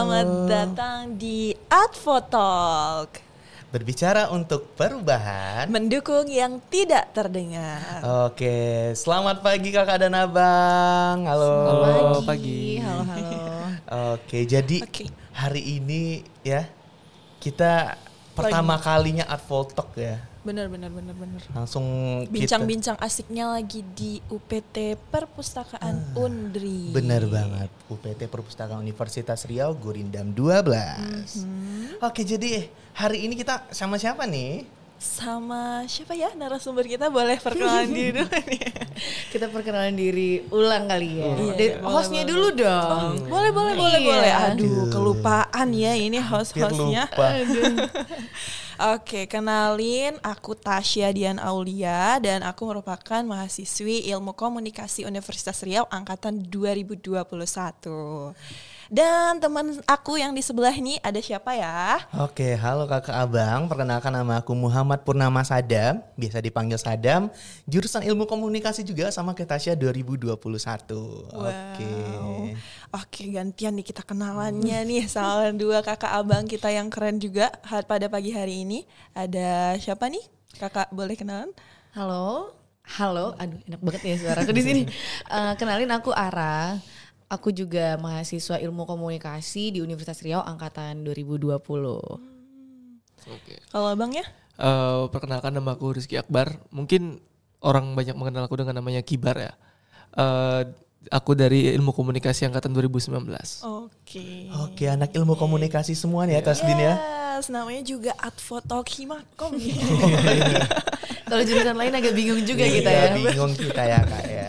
Selamat datang di Advo Talk. Berbicara untuk perubahan, mendukung yang tidak terdengar. Oke, selamat pagi kakak dan abang. Halo. Selamat pagi. Halo. Oke, jadi hari ini ya kita pertama kalinya Advo Talk ya. Bener. Langsung bincang-bincang asiknya lagi di UPT Perpustakaan Undri. Bener banget, UPT Perpustakaan Universitas Riau Gurindam 12. Oke, jadi hari ini kita sama siapa nih? Sama siapa ya narasumber kita? Boleh perkenalan diri dulu nih. Kita perkenalan diri ulang kali ya. Hostnya boleh. Dulu dong. Boleh. Aduh, kelupaan ya ini host-hostnya. Oke, kenalin aku Tasya Dian Aulia dan aku merupakan mahasiswi Ilmu Komunikasi Universitas Riau angkatan 2021. Dan teman aku yang di sebelah ini ada siapa ya? Oke, halo kakak abang, perkenalkan nama aku Muhammad Purnama Sadam, biasa dipanggil Sadam, jurusan Ilmu Komunikasi juga sama kayak Tasya 2021. Wow. Oke, gantian nih kita kenalannya nih sama dua kakak abang kita yang keren juga pada pagi hari ini. Ada siapa nih? Kakak boleh kenalan? Halo. Aduh, enak banget ya suara aku di sini. Kenalin aku Ara. Aku juga mahasiswa Ilmu Komunikasi di Universitas Riau angkatan 2020. Oke. Kalau abang ya? Perkenalkan nama aku Rizky Akbar. Mungkin orang banyak mengenal aku dengan namanya Kibar ya. Aku dari Ilmu Komunikasi angkatan 2019. Oke, anak Ilmu Komunikasi semua nih ya Taslin ya. Yes, namanya juga Advo Talk Himakom. Kalau jurusan lain agak bingung juga kita ya. Bingung kita ya kak ya.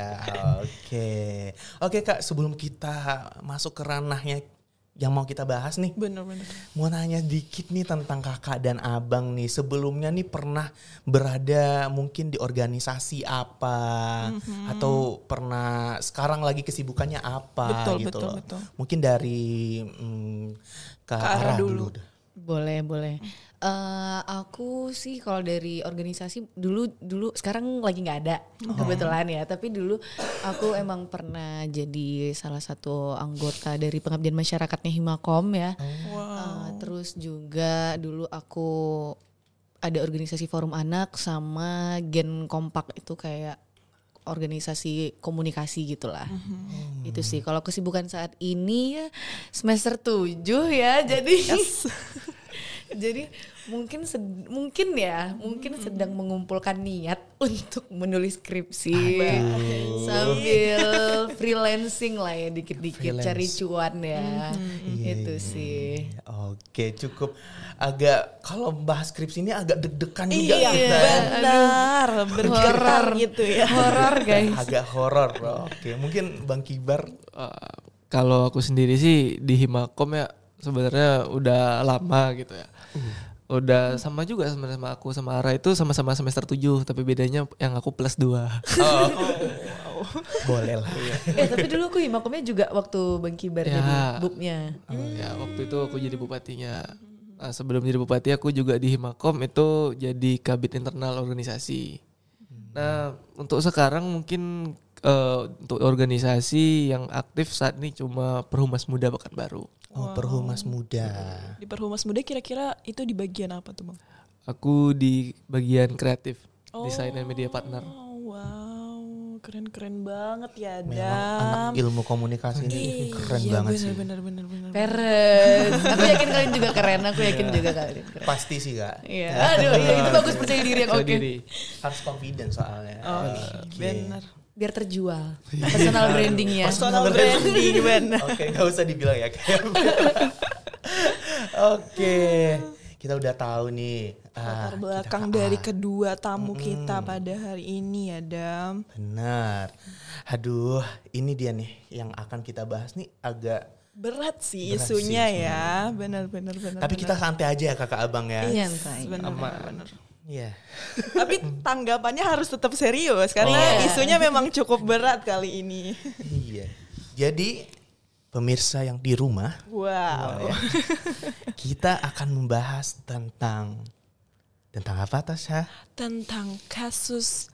Oke kak, sebelum kita masuk ke ranahnya yang mau kita bahas nih. Bener. Mau nanya dikit nih tentang kakak dan abang nih. Sebelumnya nih pernah berada mungkin di organisasi apa. Atau pernah sekarang lagi kesibukannya apa gitu. Betul. Mungkin dari Kak Ara dulu. Boleh. Aku sih kalau dari organisasi dulu sekarang lagi nggak ada kebetulan ya. Tapi dulu aku emang pernah jadi salah satu anggota dari pengabdian masyarakatnya Himakom ya. Terus juga dulu aku ada organisasi forum anak sama Gen Kompak itu kayak organisasi komunikasi gitulah. Itu sih kalau kesibukan saat ini ya semester 7 ya. Jadi jadi mungkin sedang mengumpulkan niat untuk menulis skripsi sambil freelancing lah ya dikit-dikit cari cuan ya. Itu sih. Oke, cukup agak kalau bahas skripsi ini agak deg-degan juga Iya, benar. Bergetar gitu ya. Horor guys. Agak horor. Oke, mungkin Bang Kibar. Kalau aku sendiri sih di Himakom ya sebenarnya udah lama gitu ya. Udah sama juga sebenarnya sama aku sama Ara itu sama-sama semester 7 tapi bedanya yang aku plus 2. Boleh lah. Tapi dulu aku Himakomnya juga waktu Bang Kibar jadi bupnya. Ya waktu itu aku jadi bupatinya. Nah, sebelum jadi bupati aku juga di Himakom itu jadi kabit internal organisasi. Nah untuk sekarang mungkin untuk organisasi yang aktif saat ini cuma Perhumas Muda Pekanbaru. Perhumas Muda. Di Perhumas Muda kira-kira itu di bagian apa tuh Bang? Aku di bagian kreatif, desain dan media partner. Wow, keren banget ya Memang anak ilmu komunikasi ini keren banget sih. Bener. Keren. Aku yakin kalian juga keren. Pasti sih kak. Iya. Aduh, itu bagus percaya diri yang oke. Harus confident soalnya. Bener. Biar terjual. Personal brandingnya. Personal branding bener. Oke, gak usah dibilang ya kayak. Oke, kita udah tahu nih Latar belakang dari kedua tamu kita pada hari ini ya Dam. Benar. Aduh, ini dia nih yang akan kita bahas nih agak berat sih isunya ya. Benar. Tapi kita santai aja ya kakak abang ya. Iya, benar. Iya. Tapi tanggapannya harus tetap serius karena isunya memang cukup berat kali ini. Iya. Jadi pemirsa yang di rumah, wow. Kita akan membahas tentang Tentang apa Tasya? Tentang kasus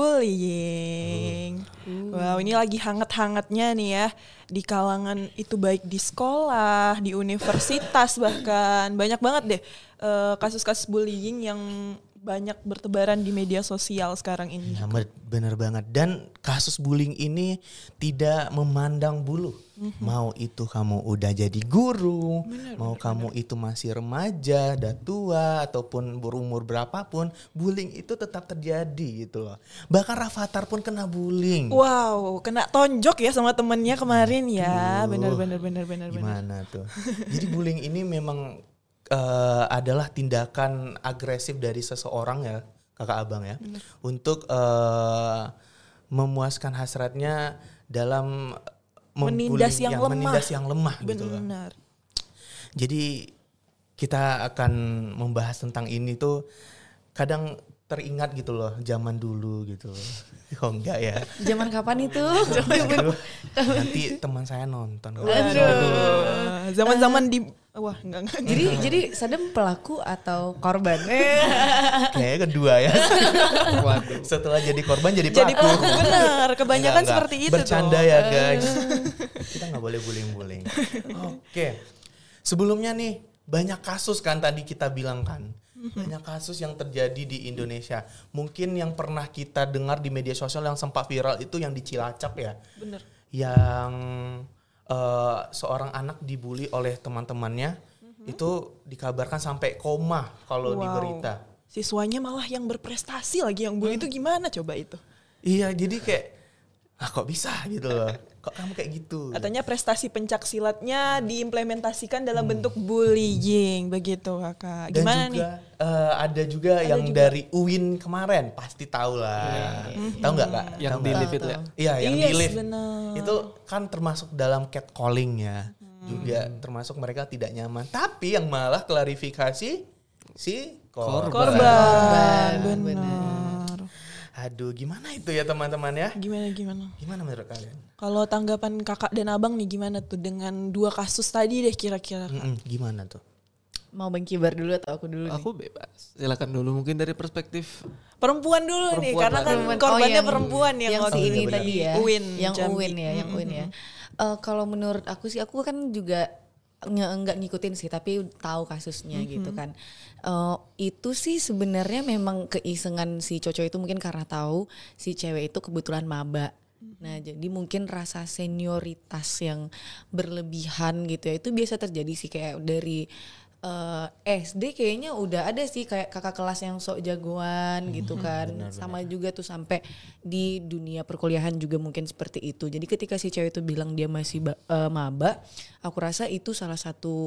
bullying. Wow, ini lagi hangat-hangatnya nih ya di kalangan itu, baik di sekolah, di universitas, bahkan banyak banget deh kasus-kasus bullying yang banyak bertebaran di media sosial sekarang ini. Ya, bener banget. Dan kasus bullying ini tidak memandang bulu. Mau itu kamu udah jadi guru, mau kamu itu masih remaja, udah tua, ataupun berumur berapapun, bullying itu tetap terjadi gitu loh. Bahkan Rafathar pun kena bullying. Wow, kena tonjok ya sama temennya kemarin ya. Benar. Gimana tuh? Jadi bullying ini memang adalah tindakan agresif dari seseorang ya, kakak abang ya, untuk memuaskan hasratnya dalam menindas yang lemah. menindas yang lemah gitu loh. Benar. Jadi kita akan membahas tentang ini tuh kadang teringat gitu loh zaman dulu gitu. Oh enggak ya. Zaman kapan itu? Aduh, nanti teman saya nonton. Zaman-zaman di wah enggak. Jadi Sadam pelaku atau korban? Kayaknya kedua ya. Waduh. Setelah jadi korban jadi Jadi pelaku. pelaku, benar. Kebanyakan Enggak. seperti itu Bercanda tuh. ya guys. Kita nggak boleh bullying. Oke. Sebelumnya nih banyak kasus kan tadi kita bilang kan. Banyak kasus yang terjadi di Indonesia. Mungkin yang pernah kita dengar di media sosial yang sempat viral itu yang di Cilacap ya. Benar. Yang seorang anak dibully oleh teman-temannya. Itu dikabarkan sampai koma kalau di berita. Siswanya malah yang berprestasi lagi yang bully itu gimana coba itu? Iya, jadi kayak kok bisa gitu loh. Kok kamu kayak gitu? Katanya prestasi pencak silatnya diimplementasikan dalam bentuk bullying begitu Kakak. Dan Gimana juga, nih? ada juga yang dari UIN kemarin, pasti tahu lah. Tahu nggak Kak? Yang Tahu di nggak? live itu ya. Iya, yang Yes, di live. benar. Itu kan termasuk dalam catcalling ya. Juga termasuk mereka tidak nyaman. Tapi yang malah klarifikasi si korban. Benar. Aduh, gimana itu ya teman-teman ya? Gimana? Gimana menurut kalian? Kalau tanggapan Kakak dan Abang nih gimana tuh dengan dua kasus tadi deh kira-kira? Gimana tuh? Mau Bang Kibar dulu atau aku dulu nih? Aku bebas. Silakan dulu mungkin dari perspektif Perempuan dulu nih, Perempuan karena lah. kan Perempuan. korbannya yang perempuan yang si waktu ini itu tadi di ya, UIN, yang Jambi. UIN ya. Kalau menurut aku sih, aku kan juga nggak ngikutin sih, tapi tahu kasusnya gitu kan. Itu sih sebenarnya memang keisengan si Coco itu, mungkin karena tahu si cewek itu kebetulan maba. Nah jadi mungkin rasa senioritas yang berlebihan gitu ya, itu biasa terjadi sih. Kayak dari SD kayaknya udah ada sih kayak kakak kelas yang sok jagoan gitu kan. Sama juga tuh sampai di dunia perkuliahan juga mungkin seperti itu. Jadi ketika si cewek itu bilang dia masih maba, aku rasa itu salah satu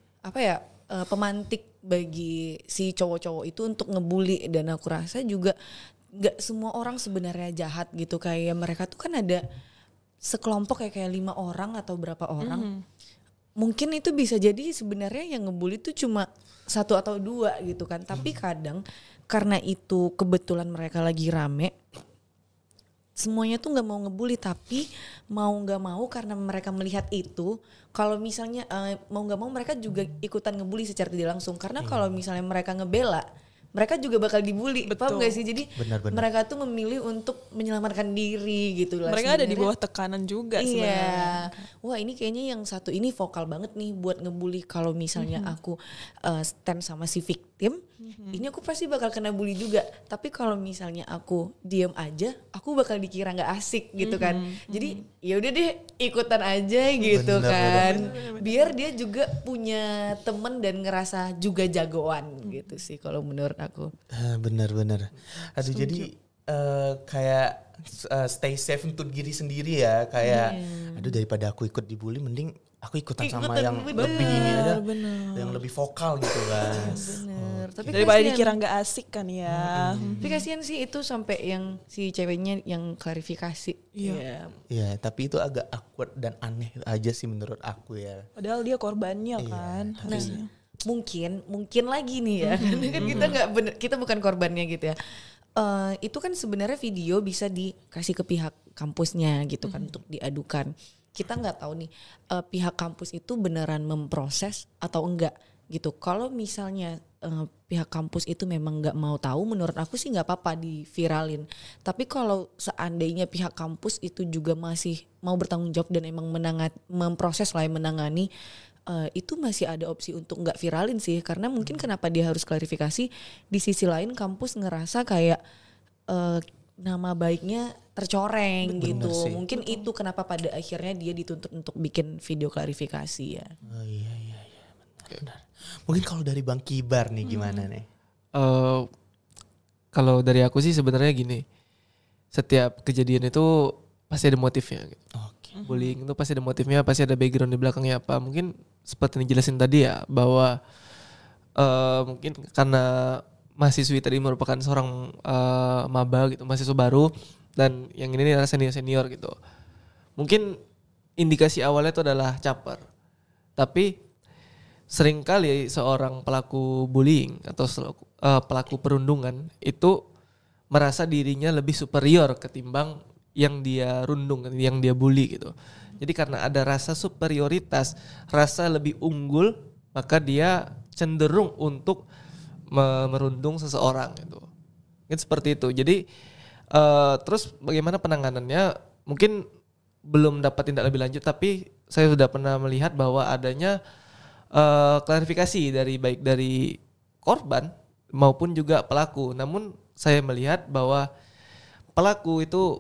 pemantik bagi si cowok-cowok itu untuk ngebully. Dan aku rasa juga gak semua orang sebenarnya jahat gitu. Kayak mereka tuh kan ada sekelompok kayak 5 orang atau berapa orang. Mungkin itu bisa jadi sebenarnya yang ngebully itu cuma 1 atau 2 gitu kan. Tapi kadang karena itu kebetulan mereka lagi rame, semuanya tuh gak mau ngebully, tapi mau gak mau karena mereka melihat itu, kalau misalnya mau gak mau mereka juga ikutan ngebully secara tidak langsung. Karena kalau misalnya mereka ngebela, mereka juga bakal dibully. Paham gak sih? Jadi mereka tuh memilih untuk menyelamatkan diri gitu lah. Mereka ada di bawah tekanan juga sebenarnya. Iya. Wah ini kayaknya yang satu ini vokal banget nih buat ngebully. Kalau misalnya aku stand sama si victim, ini aku pasti bakal kena bully juga. Tapi kalau misalnya aku diem aja, aku bakal dikira nggak asik gitu kan. Jadi ya udah deh ikutan aja gitu kan. Biar dia juga punya temen dan ngerasa juga jagoan gitu sih kalau menurut aku. Bener. Aduh jadi kayak stay safe untuk diri sendiri ya. Kayak aduh daripada aku ikut dibully, mending aku ikutan sama yang lebih ini aja, yang lebih vokal gitu kan. Bener. Tapi Daripada kasihan. dikira nggak asik kan ya. Tapi kasihan sih itu sampai yang si ceweknya yang klarifikasi. Iya. Ya tapi itu agak awkward dan aneh aja sih menurut aku ya. Padahal dia korbannya kan. Nah, mungkin lagi nih ya. Karena kan kita nggak bener, kita bukan korbannya gitu ya. Itu kan sebenarnya video bisa dikasih ke pihak kampusnya gitu kan untuk diadukan. Kita nggak tahu nih pihak kampus itu beneran memproses atau enggak gitu. Kalau misalnya pihak kampus itu memang nggak mau tahu, menurut aku sih nggak apa-apa diviralin. Tapi kalau seandainya pihak kampus itu juga masih mau bertanggung jawab dan emang memproses lah, menangani, itu masih ada opsi untuk nggak viralin sih. Karena mungkin kenapa dia harus klarifikasi, di sisi lain kampus ngerasa kayak nama baiknya tercoreng gitu. sih. Mungkin itu kenapa pada akhirnya dia dituntut untuk bikin video klarifikasi ya. Oh iya benar. Mungkin kalau dari Bang Kibar nih gimana nih? Kalau dari aku sih sebenarnya gini, setiap kejadian itu pasti ada motifnya gitu. Oke. Bullying itu pasti ada motifnya, pasti ada background di belakangnya apa. Mungkin seperti yang dijelasin tadi ya, bahwa mungkin karena mahasiswi tadi merupakan seorang maba gitu, mahasiswa baru, dan yang ini adalah senior gitu. Mungkin indikasi awalnya itu adalah caper. Tapi seringkali seorang pelaku bullying atau pelaku perundungan itu merasa dirinya lebih superior ketimbang yang dia rundung, yang dia bully gitu. Jadi karena ada rasa superioritas, rasa lebih unggul, maka dia cenderung untuk merundung seseorang gitu. Mungkin seperti itu. Jadi terus bagaimana penanganannya? Mungkin belum dapat tindak lebih lanjut, tapi saya sudah pernah melihat bahwa adanya klarifikasi baik dari korban maupun juga pelaku. Namun saya melihat bahwa pelaku itu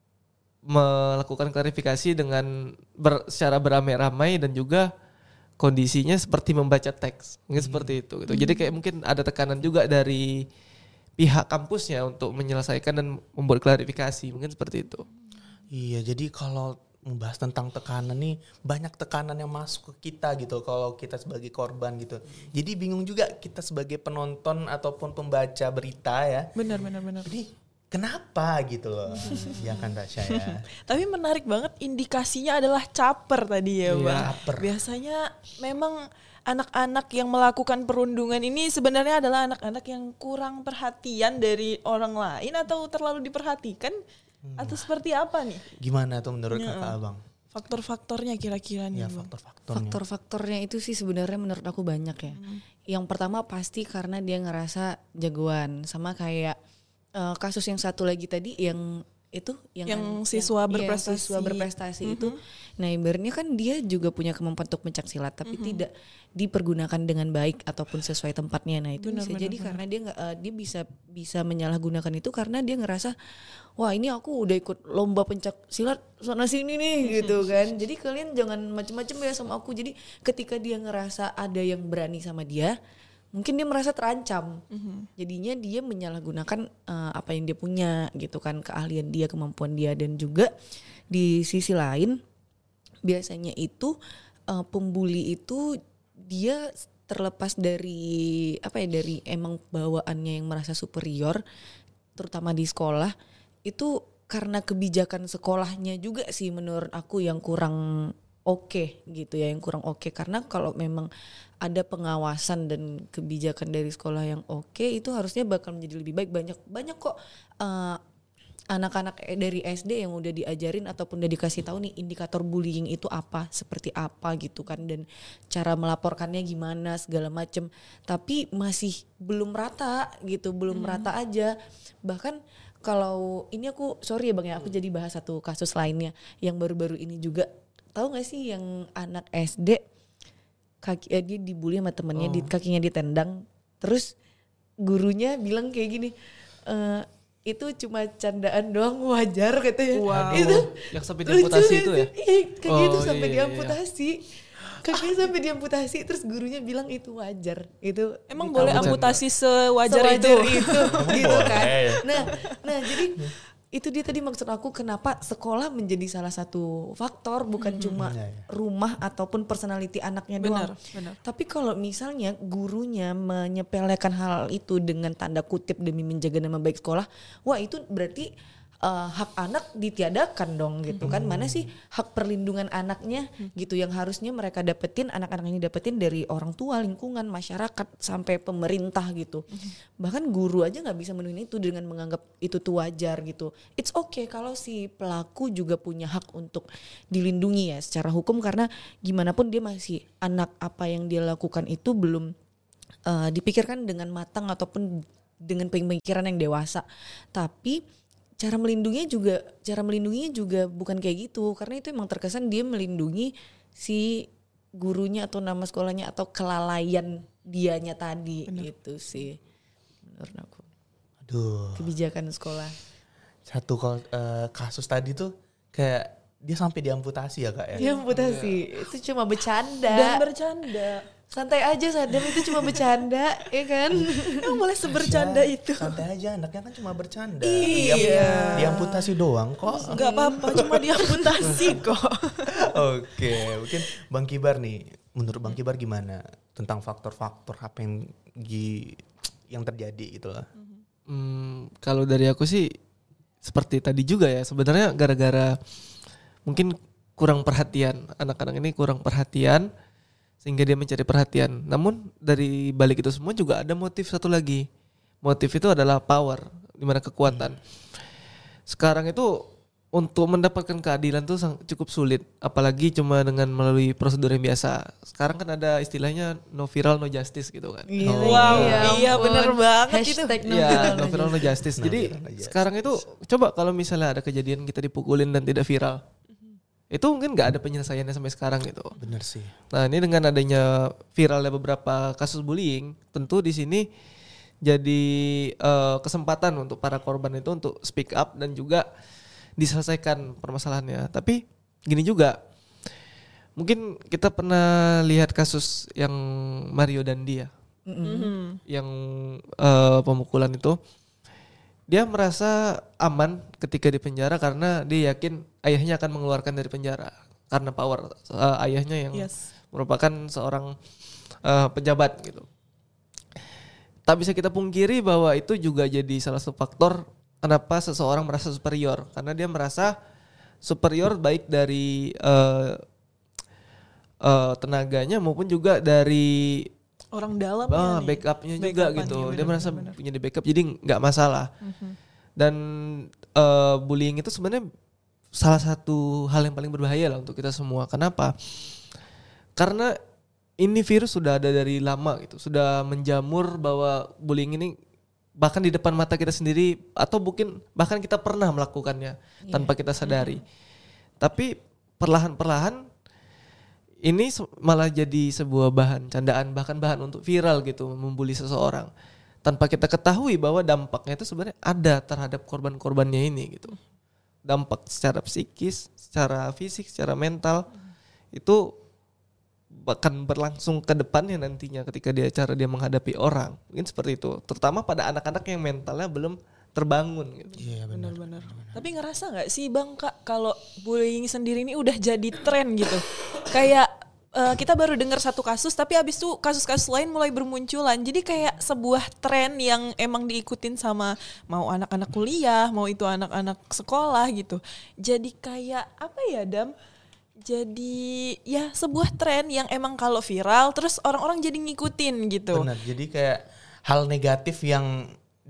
melakukan klarifikasi dengan secara beramai-ramai dan juga kondisinya seperti membaca teks, mungkin seperti itu gitu. Jadi kayak mungkin ada tekanan juga dari pihak kampusnya untuk menyelesaikan dan membuat klarifikasi, mungkin seperti itu. Iya, jadi kalau membahas tentang tekanan nih, banyak tekanan yang masuk ke kita gitu kalau kita sebagai korban gitu. Jadi bingung juga kita sebagai penonton ataupun pembaca berita ya. Benar. Jadi kenapa gitu loh. Ya kan Tasya ya. Tapi menarik banget, indikasinya adalah caper tadi ya, Iya, Bang. caper. Biasanya memang anak-anak yang melakukan perundungan ini sebenarnya adalah anak-anak yang kurang perhatian dari orang lain atau terlalu diperhatikan, atau seperti apa nih? Gimana tuh menurut kakak abang? Faktor-faktornya kira-kira nih, Ya Bang. faktor-faktornya. Faktor-faktornya itu sih sebenarnya menurut aku banyak ya. Yang pertama pasti karena dia ngerasa jagoan, sama kayak kasus yang satu lagi tadi yang itu Yang siswa berprestasi. yang siswa berprestasi itu. Nah, ibaratnya kan dia juga punya kemampuan untuk pencak silat tapi tidak dipergunakan dengan baik ataupun sesuai tempatnya. Nah, itu bisa jadi karena dia nggak dia bisa menyalahgunakan itu karena dia ngerasa wah, ini aku udah ikut lomba pencak silat sana sini nih gitu kan. Jadi kalian jangan macem-macem ya sama aku. Jadi ketika dia ngerasa ada yang berani sama dia, mungkin dia merasa terancam. Jadinya dia menyalahgunakan apa yang dia punya gitu kan, keahlian dia, kemampuan dia. Dan juga di sisi lain biasanya itu pembuli itu dia terlepas dari dari emang bawaannya yang merasa superior, terutama di sekolah, itu karena kebijakan sekolahnya juga sih menurut aku yang kurang oke gitu ya, yang kurang oke. Karena kalau memang ada pengawasan dan kebijakan dari sekolah yang oke, itu harusnya bakal menjadi lebih baik. Banyak kok anak-anak dari SD yang udah diajarin ataupun udah dikasih tahu nih indikator bullying itu apa, seperti apa gitu kan, dan cara melaporkannya gimana segala macem. Tapi masih belum rata gitu, belum rata aja. Bahkan kalau ini aku sorry ya Bang ya, aku jadi bahas satu kasus lainnya yang baru-baru ini juga. Tahu gak sih yang anak SD dia dibully sama temennya, kakinya ditendang, terus gurunya bilang kayak gini, itu cuma candaan doang, wajar katanya. Wow. Itu Yang sampai diamputasi itu ya? Iya, kakinya itu sampai iya. diamputasi. Kakinya sampai diamputasi, terus gurunya bilang itu wajar. Itu Emang ditambah boleh amputasi sewajar itu? gitu kan. Nah, jadi itu dia tadi maksud aku kenapa sekolah menjadi salah satu faktor, bukan cuma rumah ataupun personality anaknya doang. Benar. Tapi kalau misalnya gurunya menyepelekan hal itu dengan tanda kutip demi menjaga nama baik sekolah, wah itu berarti hak anak ditiadakan dong gitu kan. Mana sih hak perlindungan anaknya gitu yang harusnya mereka dapetin, anak-anak ini dapetin dari orang tua, lingkungan, masyarakat, sampai pemerintah gitu. Bahkan guru aja gak bisa menuhin itu dengan menganggap itu tuh wajar gitu. It's okay kalau si pelaku juga punya hak untuk dilindungi ya secara hukum, karena gimana pun dia masih anak, apa yang dia lakukan itu belum dipikirkan dengan matang ataupun dengan pemikiran yang dewasa. Tapi cara melindunginya juga bukan kayak gitu, karena itu emang terkesan dia melindungi si gurunya atau nama sekolahnya atau kelalaian dianya tadi. Gitu sih menurut aku. Aduh. Kebijakan sekolah. Satu kasus tadi tuh kayak dia sampai diamputasi ya Kak ya. Diamputasi itu cuma bercanda. Dan bercanda. Santai aja Sadam, itu cuma bercanda, ya kan? Emang boleh sebercanda itu? Santai aja, anaknya kan cuma bercanda. Iya. Diamputasi doang kok. Gak apa-apa, cuma diamputasi kok. Oke, mungkin Bang Kibar nih, menurut Bang Kibar gimana tentang faktor-faktor apa yang terjadi gitu lah? Kalau dari aku sih seperti tadi juga ya, sebenarnya gara-gara mungkin kurang perhatian, anak-anak ini kurang perhatian sehingga dia mencari perhatian. Namun dari balik itu semua juga ada motif satu lagi. Motif itu adalah power, dimana kekuatan. Sekarang itu untuk mendapatkan keadilan tuh cukup sulit, apalagi cuma dengan melalui prosedur yang biasa. Sekarang kan ada istilahnya no viral no justice gitu kan. Wow, iya bener banget itu. Iya, no viral no justice. Jadi sekarang itu coba kalau misalnya ada kejadian kita dipukulin dan tidak viral, itu mungkin nggak ada penyelesaiannya sampai sekarang gitu. Bener sih. Nah ini dengan adanya viralnya beberapa kasus bullying, tentu di sini jadi kesempatan untuk para korban itu untuk speak up dan juga diselesaikan permasalahannya. Tapi gini juga, mungkin kita pernah lihat kasus yang Mario Dandi ya, yang pemukulan itu. Dia merasa aman ketika di penjara karena dia yakin ayahnya akan mengeluarkan dari penjara karena power ayahnya yang merupakan seorang pejabat gitu. Tak bisa kita pungkiri bahwa itu juga jadi salah satu faktor kenapa seseorang merasa superior, karena dia merasa superior baik dari tenaganya maupun juga dari orang dalamnya backupnya juga gitu. Dia merasa punya di backup, jadi nggak masalah. Dan bullying itu sebenarnya salah satu hal yang paling berbahaya lah untuk kita semua. Kenapa? Karena ini virus sudah ada dari lama gitu, sudah menjamur bahwa bullying ini bahkan di depan mata kita sendiri, atau mungkin bahkan kita pernah melakukannya tanpa kita sadari. Tapi perlahan-perlahan ini malah jadi sebuah bahan candaan, bahkan bahan untuk viral gitu, membuli seseorang tanpa kita ketahui bahwa dampaknya itu sebenarnya ada terhadap korban-korbannya ini gitu. Dampak secara psikis, secara fisik, secara mental itu bahkan berlangsung ke depannya nantinya ketika dia menghadapi orang. Mungkin seperti itu, terutama pada anak-anak yang mentalnya belum terbangun gitu. Iya benar. Tapi ngerasa nggak sih Bang Kak kalau bullying sendiri ini udah jadi tren gitu? Kayak kita baru dengar satu kasus tapi abis itu kasus-kasus lain mulai bermunculan. Jadi kayak sebuah tren yang emang diikutin sama mau anak-anak kuliah, mau itu anak-anak sekolah gitu. Jadi kayak apa ya Dam? Jadi ya sebuah tren yang emang kalau viral terus orang-orang jadi ngikutin gitu. Benar. Jadi kayak hal negatif yang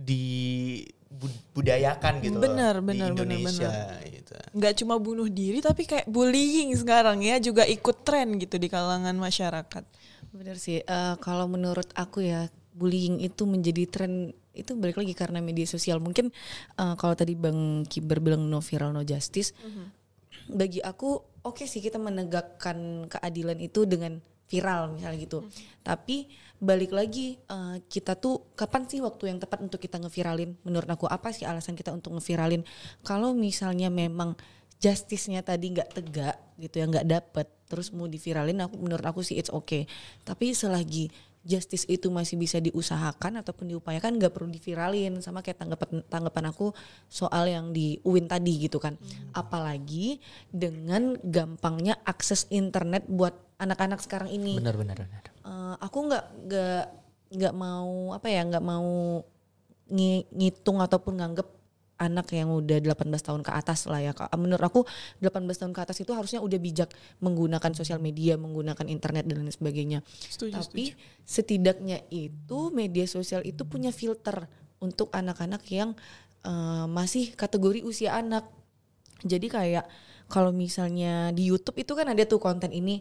dibudayakan gitu bener, di Indonesia gitu. Nggak cuma bunuh diri tapi kayak bullying sekarang ya juga ikut tren gitu di kalangan masyarakat. Benar sih, kalau menurut aku ya bullying itu menjadi tren itu balik lagi karena media sosial. Mungkin kalau tadi Bang Kibar bilang no viral no justice, bagi aku oke sih kita menegakkan keadilan itu dengan viral misalnya gitu. Tapi balik lagi kita tuh kapan sih waktu yang tepat untuk kita ngeviralin? Menurut aku apa sih alasan kita untuk ngeviralin? Kalau misalnya memang justice-nya tadi nggak tegak gitu ya, nggak dapet, terus mau diviralin, menurut aku sih it's okay. Tapi selagi justice itu masih bisa diusahakan ataupun diupayakan, nggak perlu diviralin. Sama kayak tanggapan aku soal yang di UIN tadi gitu kan. Apalagi dengan gampangnya akses internet buat anak-anak sekarang ini. Benar. Aku nggak mau ngitung ataupun nganggep anak yang udah 18 tahun ke atas lah ya. Menurut aku 18 tahun ke atas itu harusnya udah bijak menggunakan sosial media, menggunakan internet dan lain sebagainya. Tapi setidaknya itu media sosial itu punya filter untuk anak-anak yang masih kategori usia anak. Jadi kayak kalau misalnya di YouTube itu kan ada tuh konten ini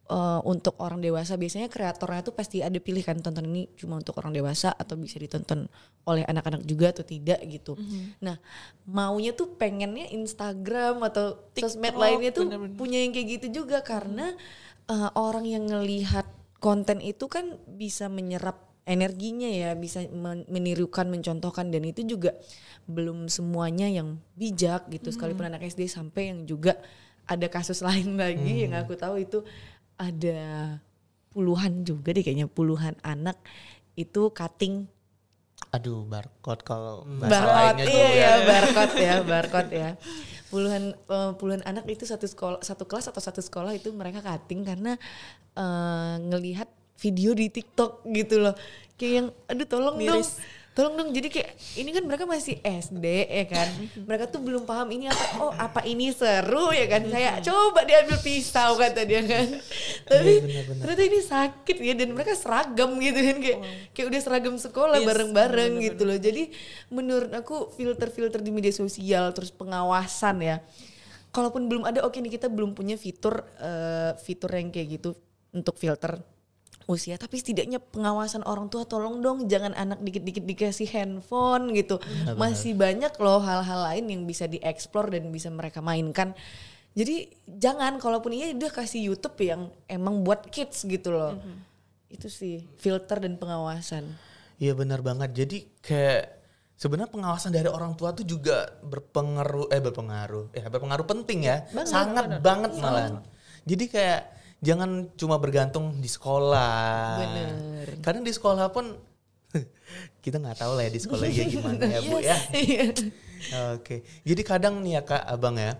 untuk orang dewasa. Biasanya kreatornya tuh pasti ada pilih kan, tonton ini cuma untuk orang dewasa atau bisa ditonton oleh anak-anak juga atau tidak gitu. Nah maunya tuh pengennya Instagram atau sosmed lainnya tuh punya yang kayak gitu juga, karena orang yang ngelihat konten itu kan bisa menyerap energinya ya, bisa menirukan, mencontohkan, dan itu juga belum semuanya yang bijak gitu. Sekalipun anak SD, sampai yang juga ada kasus lain lagi yang aku tahu itu ada puluhan juga deh kayaknya, puluhan anak itu cutting. Aduh, barcode kalau bahasa Barcode, lainnya juga. iya barcode ya. Puluhan anak itu satu kelas atau satu sekolah itu mereka cutting karena ngelihat video di TikTok gitu loh. Kayak yang aduh tolong dong. Jadi kayak ini kan mereka masih SD ya kan. Mereka tuh belum paham ini apa ini seru ya kan. Kayak coba diambil pisau kata dia kan. Tapi ternyata ini sakit ya, dan mereka seragam gitu kan, kayak udah seragam sekolah bareng-bareng gitu loh. Jadi menurut aku filter di media sosial, terus pengawasan ya. Kalaupun belum ada, oke nih kita belum punya fitur yang kayak gitu untuk filter usia, tapi setidaknya pengawasan orang tua, tolong dong jangan anak dikit-dikit dikasih handphone gitu. Masih banyak loh hal-hal lain yang bisa dieksplor dan bisa mereka mainkan. Jadi jangan, kalaupun iya udah kasih YouTube yang emang buat kids gitu loh. Itu sih filter dan pengawasan. Iya benar banget. Jadi kayak sebenarnya pengawasan dari orang tua tuh juga berpengaruh penting ya. Sangat banget malah. Jadi kayak jangan cuma bergantung di sekolah. Bener. Kadang di sekolah pun kita nggak tahu lah ya di sekolahnya gimana ya Bu ya. Oke. Jadi kadang nih ya Kak, Abang ya,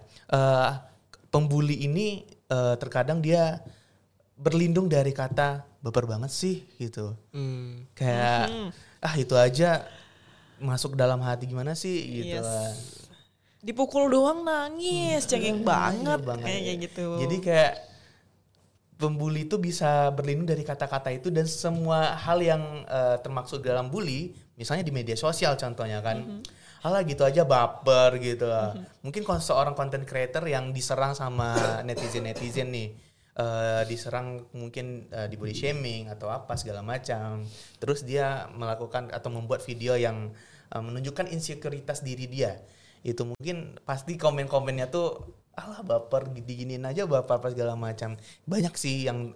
pembuli ini terkadang dia berlindung dari kata baper banget sih gitu. Kayak itu aja masuk dalam hati gimana sih gitu. Dipukul doang nangis, cengeng banget kayak gitu. Jadi kayak pembuli itu bisa berlindung dari kata-kata itu dan semua hal yang termaksud dalam bully, misalnya di media sosial contohnya kan. Alah gitu aja baper gitu. Mungkin seorang content creator yang diserang sama netizen nih, diserang mungkin di body shaming atau apa segala macam. Terus dia melakukan atau membuat video yang menunjukkan insekuritas diri dia. Itu mungkin pasti komen-komennya tuh alah baper diginiin aja baper apa segala macam. Banyak sih yang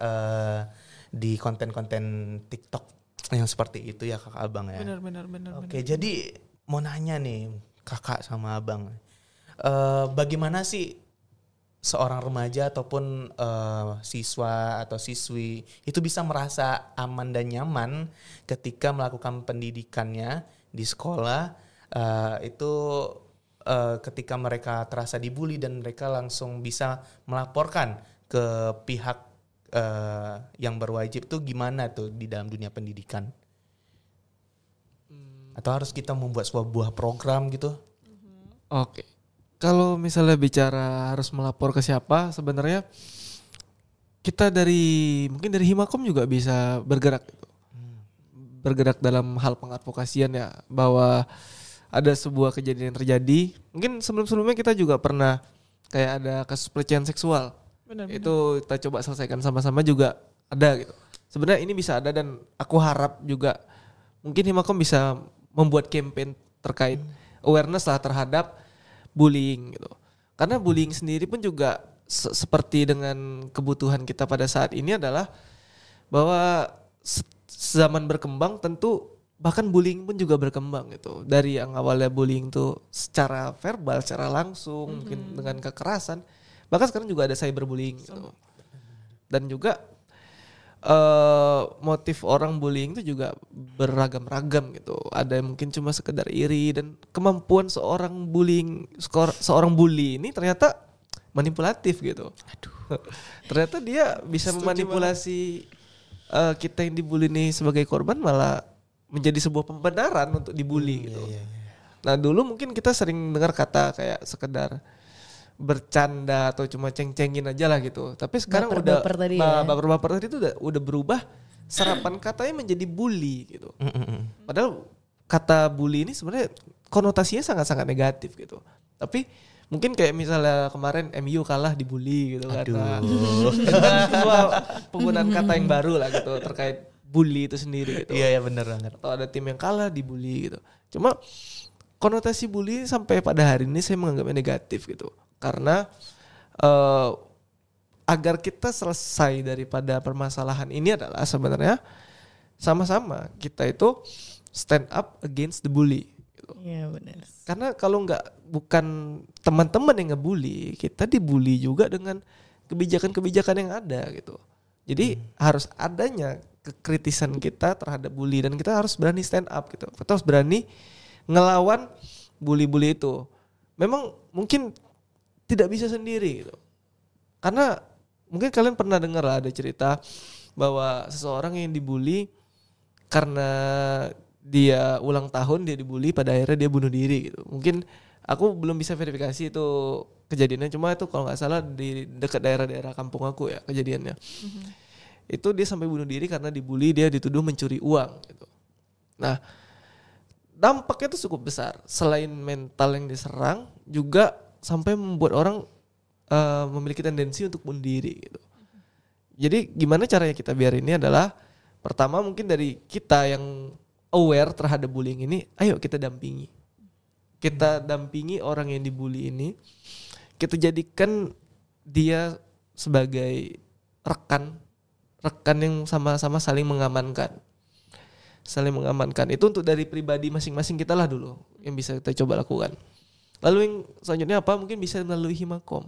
di konten-konten TikTok yang seperti itu ya Kakak Abang ya. Benar. Oke, jadi mau nanya nih Kakak sama Abang. Bagaimana sih seorang remaja ataupun siswa atau siswi itu bisa merasa aman dan nyaman ketika melakukan pendidikannya di sekolah, itu ketika mereka terasa dibully dan mereka langsung bisa melaporkan ke pihak yang berwajib tuh gimana tuh di dalam dunia pendidikan? Atau harus kita membuat sebuah program gitu? Oke. Kalau misalnya bicara harus melapor ke siapa, sebenarnya kita mungkin dari Himakom juga bisa bergerak gitu. Bergerak dalam hal pengadvokasian ya, bahwa ada sebuah kejadian yang terjadi. Mungkin sebelum-sebelumnya kita juga pernah kayak ada kasus pelecehan seksual. Benar. Itu kita coba selesaikan sama-sama juga ada gitu. Sebenarnya ini bisa ada, dan aku harap juga mungkin Himakom bisa membuat campaign terkait awareness lah terhadap bullying gitu. Karena bullying sendiri pun juga seperti dengan kebutuhan kita pada saat ini adalah bahwa zaman berkembang tentu bahkan bullying pun juga berkembang gitu. Dari yang awalnya bullying tuh secara verbal, secara langsung, mungkin dengan kekerasan. Bahkan sekarang juga ada cyberbullying gitu. Dan juga motif orang bullying itu juga beragam-ragam gitu. Ada yang mungkin cuma sekedar iri, dan kemampuan seorang bully ini ternyata manipulatif gitu. Ternyata dia bisa memanipulasi kita yang dibully nih sebagai korban malah menjadi sebuah pembenaran untuk dibully gitu. Nah dulu mungkin kita sering dengar kata kayak sekedar bercanda atau cuma ceng-cengin aja lah gitu. Tapi sekarang baper-baper tadi itu udah berubah, serapan katanya menjadi bully gitu. Padahal kata bully ini sebenarnya konotasinya sangat-sangat negatif gitu. Tapi Mungkin kayak misalnya kemarin MU kalah dibully gitu kan. Nah, Aduh. semua penggunaan kata yang baru lah gitu terkait bully itu sendiri gitu. Iya bener banget. Atau ada tim yang kalah dibully gitu. Cuma konotasi bully sampai pada hari ini saya menganggapnya negatif gitu. Karena agar kita selesai daripada permasalahan ini adalah sebenarnya sama-sama kita itu stand up against the bully. Iya benar. Karena kalau bukan teman-teman yang ngebully, kita dibully juga dengan kebijakan-kebijakan yang ada gitu. Jadi harus adanya kekritisan kita terhadap bully dan kita harus berani stand up gitu. Kita harus berani ngelawan bully-bully itu. Memang mungkin tidak bisa sendiri gitu. Karena mungkin kalian pernah dengar lah ada cerita bahwa seseorang yang dibully karena dia ulang tahun dia dibully pada akhirnya dia bunuh diri gitu. Mungkin aku belum bisa verifikasi itu kejadiannya, cuma itu kalau nggak salah di dekat daerah-daerah kampung aku ya kejadiannya. Itu dia sampai bunuh diri karena dibully, dia dituduh mencuri uang gitu. Nah, dampaknya itu cukup besar. Selain mental yang diserang, juga sampai membuat orang memiliki tendensi untuk bunuh diri gitu. Jadi gimana caranya kita biar ini adalah pertama mungkin dari kita yang aware terhadap bullying ini, ayo kita dampingi. Kita dampingi orang yang dibully ini. Kita jadikan dia sebagai rekan yang sama-sama saling mengamankan. Saling mengamankan. Itu untuk dari pribadi masing-masing kita lah dulu yang bisa kita coba lakukan. Lalu yang selanjutnya apa? Mungkin bisa melalui Himakom.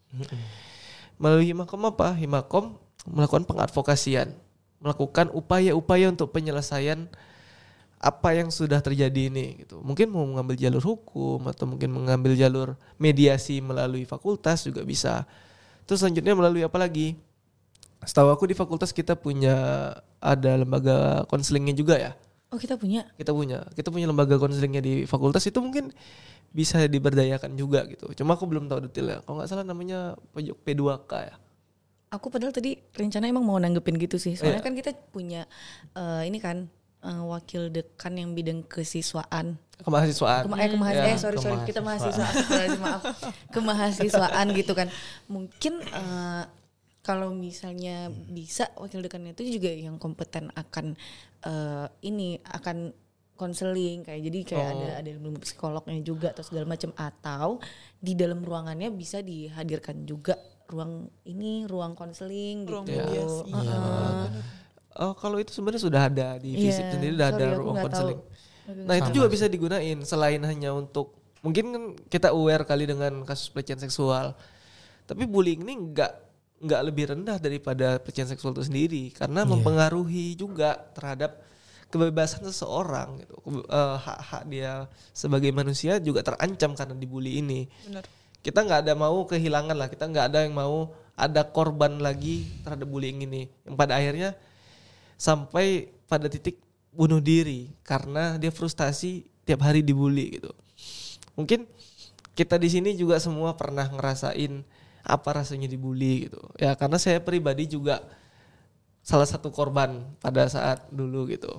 Melalui Himakom apa? Himakom melakukan pengadvokasian, melakukan upaya-upaya untuk penyelesaian apa yang sudah terjadi ini gitu. Mungkin mau mengambil jalur hukum atau mungkin mengambil jalur mediasi melalui fakultas juga bisa. Terus selanjutnya melalui apa lagi? Setahu aku di fakultas kita punya ada lembaga konselingnya juga ya. Oh kita punya? Kita punya lembaga konselingnya di fakultas, itu mungkin bisa diberdayakan juga gitu. Cuma aku belum tahu detailnya. Kalau nggak salah namanya pojok P2K ya. Aku padahal tadi rencana emang mau nanggepin gitu sih. Soalnya kan kita punya ini kan wakil dekan yang bidang kesiswaan. Kemahasiswaan. Sorry kita mahasiswa. Maaf. Kemahasiswaan gitu kan. Mungkin kalau misalnya bisa wakil dekannya itu juga yang kompeten akan akan konseling kayak ada ilmu psikolognya juga atau segala macam, atau di dalam ruangannya bisa dihadirkan juga ruang konseling gitu. Mediasi. Kalau itu sebenarnya sudah ada di FISIP sendiri, sudah ada ruang konseling. Nah itu juga bisa digunain selain hanya untuk, mungkin kan kita aware kali dengan kasus pelecehan seksual, tapi bullying ini nggak lebih rendah daripada pelecehan seksual itu sendiri karena mempengaruhi juga terhadap kebebasan seseorang gitu. Hak-hak dia sebagai manusia juga terancam karena dibully ini. Benar. Kita nggak ada mau kehilangan lah, kita nggak ada yang mau ada korban lagi terhadap bullying ini yang pada akhirnya sampai pada titik bunuh diri karena dia frustasi tiap hari dibully gitu. Mungkin kita di sini juga semua pernah ngerasain apa rasanya dibully gitu. Ya karena saya pribadi juga salah satu korban pada saat dulu gitu.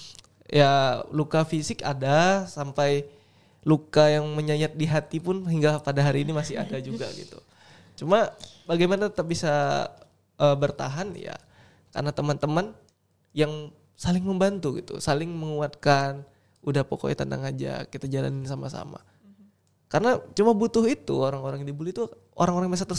Ya luka fisik ada, sampai luka yang menyayat di hati pun hingga pada hari ini masih ada juga gitu. Cuma bagaimana tetap bisa bertahan ya karena teman-teman yang saling membantu gitu, saling menguatkan. Udah pokoknya tenang aja, kita jalanin sama-sama. Karena cuma butuh itu, orang-orang yang dibully itu orang-orang yang bisa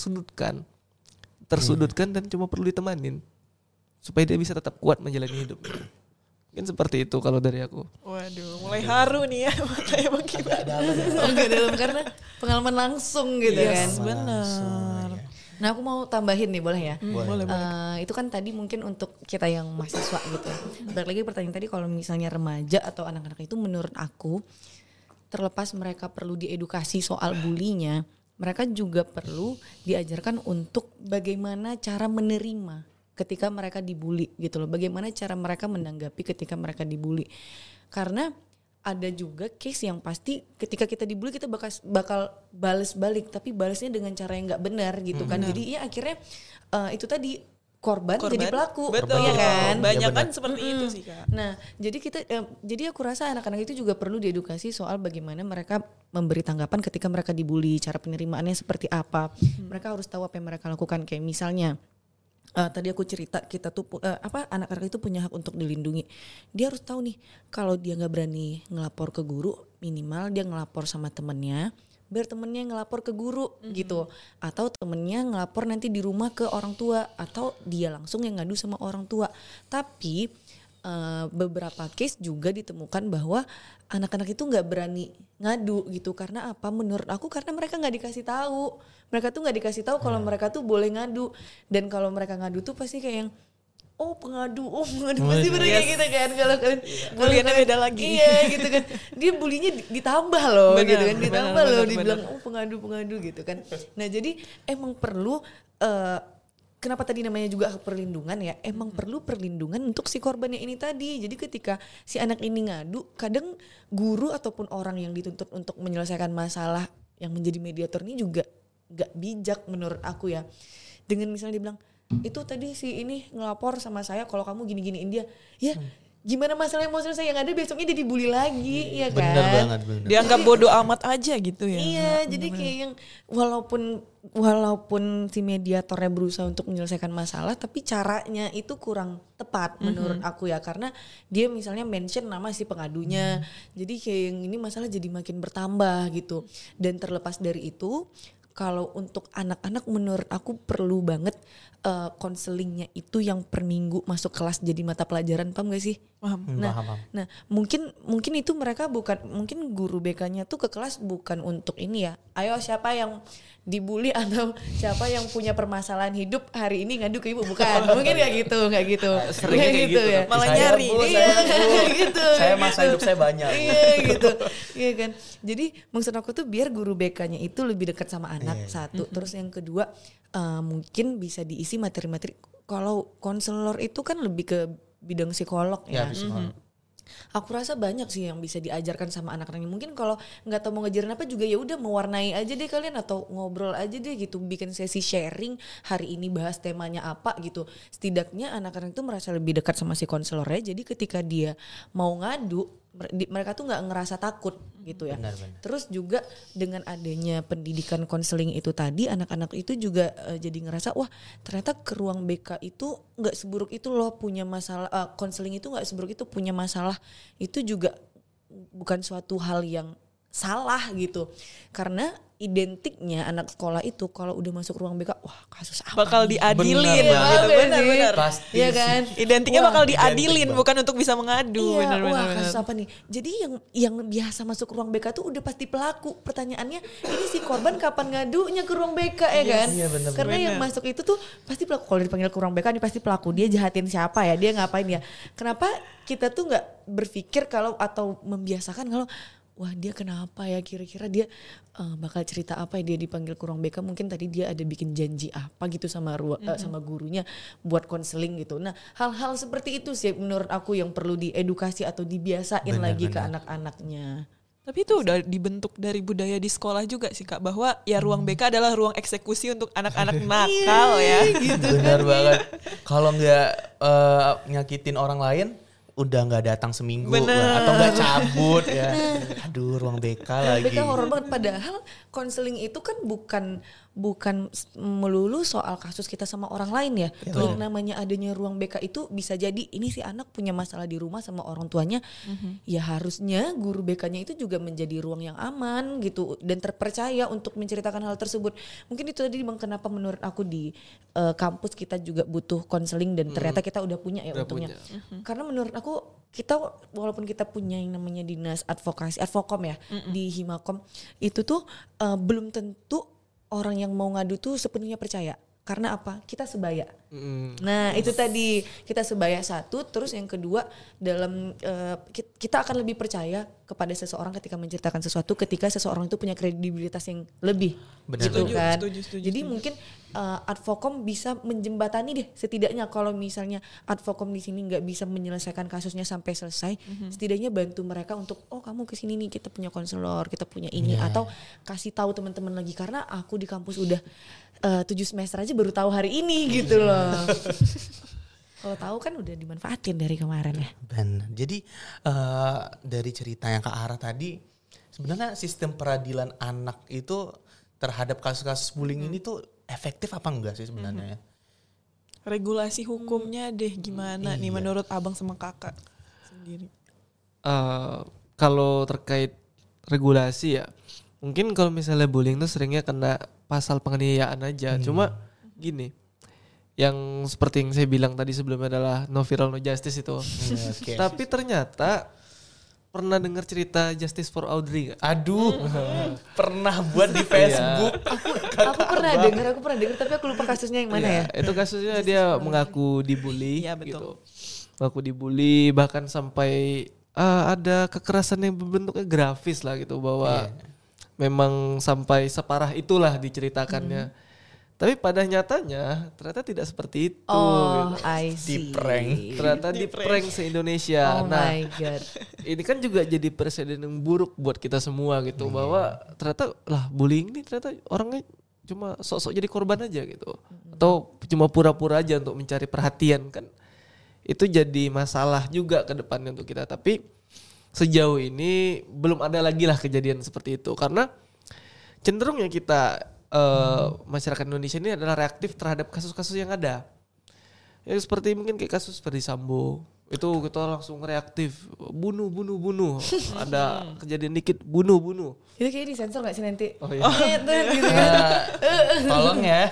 tersudutkan dan cuma perlu ditemanin supaya dia bisa tetap kuat menjalani hidup. Mungkin seperti itu kalau dari aku. Waduh, mulai haru nih ya makanya bagaimana. Enggak dalam karena pengalaman langsung gitu kan. Benar. Nah aku mau tambahin nih, boleh ya? Boleh. Itu kan tadi mungkin untuk kita yang mahasiswa gitu. Balik lagi pertanyaan tadi, kalau misalnya remaja atau anak-anak itu menurut aku terlepas mereka perlu diedukasi soal bulinya, mereka juga perlu diajarkan untuk bagaimana cara menerima ketika mereka dibully gitu loh. Bagaimana cara mereka menanggapi ketika mereka dibully. Karena ada juga case yang pasti ketika kita dibully kita bakal bales balik, tapi balesnya dengan cara yang nggak benar gitu kan. Jadi ya akhirnya itu tadi korban jadi pelaku. Betul. Iya kan? Banyak Ya, kan benar. seperti itu sih Kak. Nah, jadi aku rasa anak-anak itu juga perlu diedukasi soal bagaimana mereka memberi tanggapan ketika mereka dibully, cara penerimaannya seperti apa. Mereka harus tahu apa yang mereka lakukan. Kayak misalnya tadi aku cerita kita tuh anak-anak itu punya hak untuk dilindungi. Dia harus tahu nih kalau dia nggak berani ngelapor ke guru, minimal dia ngelapor sama temennya. Biar temennya ngelapor ke guru gitu, atau temennya ngelapor nanti di rumah ke orang tua, atau dia langsung yang ngadu sama orang tua. Tapi beberapa case juga ditemukan bahwa anak-anak itu nggak berani ngadu gitu. Karena apa? Menurut aku karena mereka nggak dikasih tahu. Mereka tuh nggak dikasih tahu kalau mereka tuh boleh ngadu. Dan kalau mereka ngadu tuh pasti kayak yang pengadu pasti bener kayak gitu kan. Kalau kalian Buliannya beda lagi. Iya gitu kan. Dia bulinya ditambah loh Bener, gitu kan. Ditambah bener, loh bener, dibilang pengadu gitu kan. Nah, jadi emang perlu kenapa tadi namanya juga hak perlindungan ya? Emang perlu perlindungan untuk si korbannya ini tadi. Jadi ketika si anak ini ngadu, kadang guru ataupun orang yang dituntut untuk menyelesaikan masalah yang menjadi mediator ini juga gak bijak menurut aku ya. Dengan misalnya dibilang, itu tadi si ini ngelapor sama saya kalau kamu gini-giniin dia. Ya gimana masalah yang mau selesai, yang ada besoknya dia dibully lagi, ya kan? Bener banget, bener. Dianggap bodoh amat aja gitu ya. Iya, jadi kayak yang walaupun si mediatornya berusaha untuk menyelesaikan masalah, tapi caranya itu kurang tepat menurut aku ya, karena dia misalnya mention nama si pengadunya, jadi kayak yang ini masalah jadi makin bertambah gitu. Dan terlepas dari itu, kalau untuk anak-anak menurut aku perlu banget konselingnya itu yang per minggu masuk kelas jadi mata pelajaran, paham gak sih? Paham. Paham. Nah mungkin itu mereka mungkin guru BK-nya tuh ke kelas bukan untuk ini ya, ayo siapa yang dibully atau siapa yang punya permasalahan hidup hari ini ngadu ke ibu, bukan. Mungkin nggak gitu Seringnya kayak gitu ya. Malah Saya, nyari. Bu, Iya gitu. Saya kayak masa gitu. hidup saya banyak. Iya gitu. Iya kan. Jadi maksud aku tuh biar guru BK-nya itu lebih dekat sama anak, satu. Terus yang kedua mungkin bisa diisi materi-materi. Kalau konselor itu kan lebih ke bidang psikolog ya. psikolog. Aku rasa banyak sih yang bisa diajarkan sama anak-anak. Mungkin kalau nggak tahu mau ngejarin apa juga ya udah mewarnai aja deh kalian, atau ngobrol aja deh gitu, bikin sesi sharing hari ini bahas temanya apa gitu. Setidaknya anak-anak itu merasa lebih dekat sama si konselornya. Jadi ketika dia mau ngadu, mereka tuh nggak ngerasa takut gitu ya. Benar. Terus juga dengan adanya pendidikan konseling itu tadi, anak-anak itu juga jadi ngerasa wah ternyata ke ruang BK itu nggak seburuk itu loh, punya masalah konseling itu nggak seburuk itu, punya masalah itu juga bukan suatu hal yang salah gitu. Karena identiknya anak sekolah itu kalau udah masuk ruang BK, wah kasus apa Bakal nih? diadilin Bener gitu. banget Benar-benar. Pasti Iya sih. kan? Identiknya Wah, bakal diadilin, identik bukan untuk bisa mengadu. Iya, Benar-benar. wah kasus apa nih? Jadi yang biasa masuk ruang BK tuh udah pasti pelaku. Pertanyaannya, ini si korban kapan ngadunya ke ruang BK ya kan? iya, bener. Karena yang masuk itu tuh pasti pelaku. Kalau dipanggil ke ruang BK nih pasti pelaku. Dia jahatin siapa ya? Dia ngapain ya? Kenapa kita tuh nggak berpikir kalau atau membiasakan kalau wah dia kenapa ya, kira-kira dia bakal cerita apa ya dia dipanggil ke ruang BK, mungkin tadi dia ada bikin janji apa gitu sama sama gurunya buat konseling gitu. Nah hal-hal seperti itu sih menurut aku yang perlu diedukasi atau dibiasain lagi ke anak-anaknya. Tapi itu udah dibentuk dari budaya di sekolah juga sih Kak, bahwa ya ruang BK adalah ruang eksekusi untuk anak-anak nakal ya. Benar banget. Kalau nggak nyakitin orang lain, udah nggak datang seminggu. Bener. Atau nggak cabut ya. Aduh, ruang BK lagi. BK horor banget, padahal konseling itu kan bukan melulu soal kasus kita sama orang lain ya. Yang namanya adanya ruang BK itu bisa jadi ini si anak punya masalah di rumah sama orang tuanya. Ya harusnya guru BK-nya itu juga menjadi ruang yang aman gitu dan terpercaya untuk menceritakan hal tersebut. Mungkin itu tadi Bang kenapa menurut aku di kampus kita juga butuh konseling dan ternyata kita udah punya ya untungnya. Karena menurut aku kita walaupun kita punya yang namanya dinas advokasi advokom ya di Himakom itu tuh belum tentu orang yang mau ngadu tuh sepenuhnya percaya. Karena apa? Kita sebaya. Nah itu tadi kita sebaya satu, terus yang kedua dalam kita akan lebih percaya kepada seseorang ketika menceritakan sesuatu ketika seseorang itu punya kredibilitas yang lebih. Benar. Gitu kan. Setuju. Jadi mungkin Advokom bisa menjembatani deh setidaknya kalau misalnya Advokom di sini nggak bisa menyelesaikan kasusnya sampai selesai, setidaknya bantu mereka untuk kamu kesini nih kita punya konselor, kita punya ini atau kasih tahu teman-teman lagi karena aku di kampus udah 7 semester aja baru tahu hari ini gitu loh. Kalau tahu kan udah dimanfaatin dari kemarin ya. Benar. Jadi dari cerita yang Kak Ara tadi, sebenarnya sistem peradilan anak itu terhadap kasus-kasus bullying ini tuh efektif apa enggak sih sebenarnya? Regulasi hukumnya deh gimana nih menurut abang sama kakak sendiri? Kalau terkait regulasi ya, mungkin kalau misalnya bullying tuh seringnya kena pasal penganiayaan aja. Cuma gini, yang seperti yang saya bilang tadi sebelumnya adalah no viral no justice itu. Okay. Tapi ternyata pernah dengar cerita Justice for Audrey gak? Aduh, pernah buat di Facebook. Aku pernah dengar tapi aku lupa kasusnya yang mana ya. Itu kasusnya dia mengaku dibully Iya, betul. gitu. Mengaku dibully bahkan sampai ada kekerasan yang berbentuknya grafis lah gitu bahwa memang sampai separah itulah diceritakannya. Tapi pada nyatanya ternyata tidak seperti itu. Oh, gitu. I see. Di-prank. Ternyata di prank se-Indonesia. Oh Nah, my god. ini kan juga jadi presiden yang buruk buat kita semua gitu bahwa ternyata lah bullying ini ternyata orangnya cuma sok-sok jadi korban aja gitu. Atau cuma pura-pura aja untuk mencari perhatian kan. Itu jadi masalah juga ke depannya untuk kita. Tapi sejauh ini belum ada lagi lah kejadian seperti itu karena cenderungnya kita masyarakat Indonesia ini adalah reaktif terhadap kasus-kasus yang ada. Ya seperti mungkin kayak kasus Ferdy Sambo. Itu kita langsung reaktif. Bunuh. Ada kejadian dikit, bunuh. Itu kayaknya disensor gak sih nanti? Oh iya. Gitu kan. Tolong ya.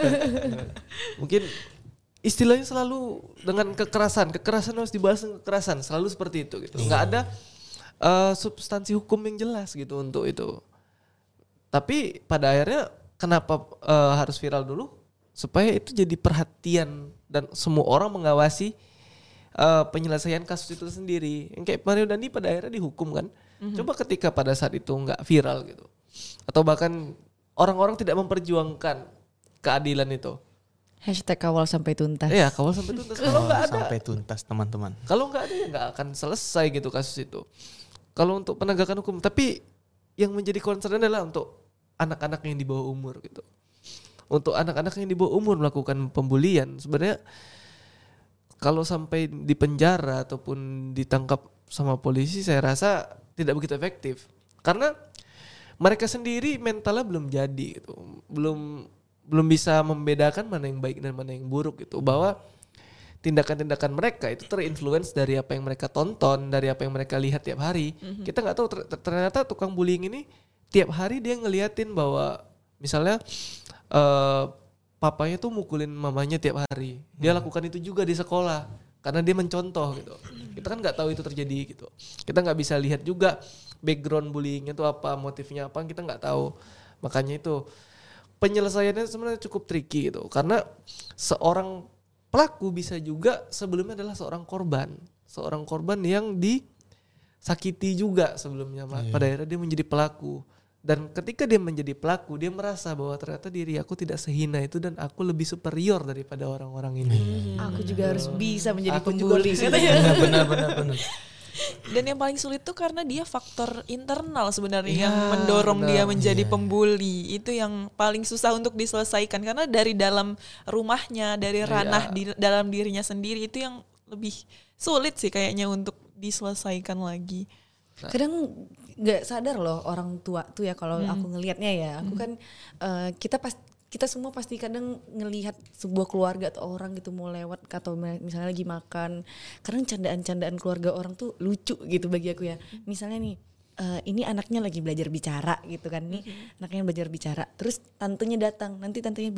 Mungkin istilahnya selalu dengan kekerasan harus dibahas dengan kekerasan. Selalu seperti itu gitu. Nggak ada substansi hukum yang jelas gitu untuk itu. Tapi pada akhirnya kenapa harus viral dulu? Supaya itu jadi perhatian dan semua orang mengawasi penyelesaian kasus itu sendiri. Yang kayak Mario Dandi pada akhirnya dihukum kan. Coba ketika pada saat itu nggak viral gitu. Atau bahkan orang-orang tidak memperjuangkan keadilan itu. #kawal sampai tuntas. Iya, kawal sampai tuntas. Kalau nggak ada, Sampai tuntas teman-teman. kalau nggak ada ya nggak akan selesai gitu kasus itu. Kalau untuk penegakan hukum, tapi yang menjadi concern adalah untuk anak-anak yang di bawah umur gitu. Untuk anak-anak yang di bawah umur melakukan pembulian, sebenarnya kalau sampai di penjara ataupun ditangkap sama polisi, saya rasa tidak begitu efektif. Karena mereka sendiri mentalnya belum jadi gitu. Belum bisa membedakan mana yang baik dan mana yang buruk gitu. Bahwa tindakan-tindakan mereka itu terinfluence dari apa yang mereka tonton, dari apa yang mereka lihat tiap hari. Kita nggak tahu ternyata tukang bullying ini tiap hari dia ngeliatin bahwa misalnya papanya tuh mukulin mamanya tiap hari. Dia lakukan itu juga di sekolah karena dia mencontoh gitu. Kita kan nggak tahu itu terjadi gitu. Kita nggak bisa lihat juga background bullyingnya itu apa, motifnya apa, kita nggak tahu. Makanya itu penyelesaiannya sebenarnya cukup tricky gitu. Karena seorang pelaku bisa juga sebelumnya adalah seorang korban yang disakiti juga sebelumnya. Pada akhirnya dia menjadi pelaku. Dan ketika dia menjadi pelaku, dia merasa bahwa ternyata diri aku tidak sehina itu dan aku lebih superior daripada orang-orang ini. Aku juga harus bisa menjadi Aku juga pembuli. Benar. Dan yang paling sulit tuh karena dia faktor internal sebenarnya Iya, yang mendorong benar. dia menjadi pembuli. Itu yang paling susah untuk diselesaikan karena dari dalam rumahnya, dari ranah di dalam dirinya sendiri itu yang lebih sulit sih kayaknya untuk diselesaikan lagi. Kadang nggak sadar loh orang tua tuh ya kalau aku ngelihatnya ya. Aku kan kita semua pasti kadang ngelihat sebuah keluarga atau orang gitu mau lewat atau misalnya lagi makan. Kadang candaan-candaan keluarga orang tuh lucu gitu bagi aku ya. Misalnya nih ini anaknya lagi belajar bicara gitu kan nih. Anaknya belajar bicara. Terus tantenya datang. Nanti tantenya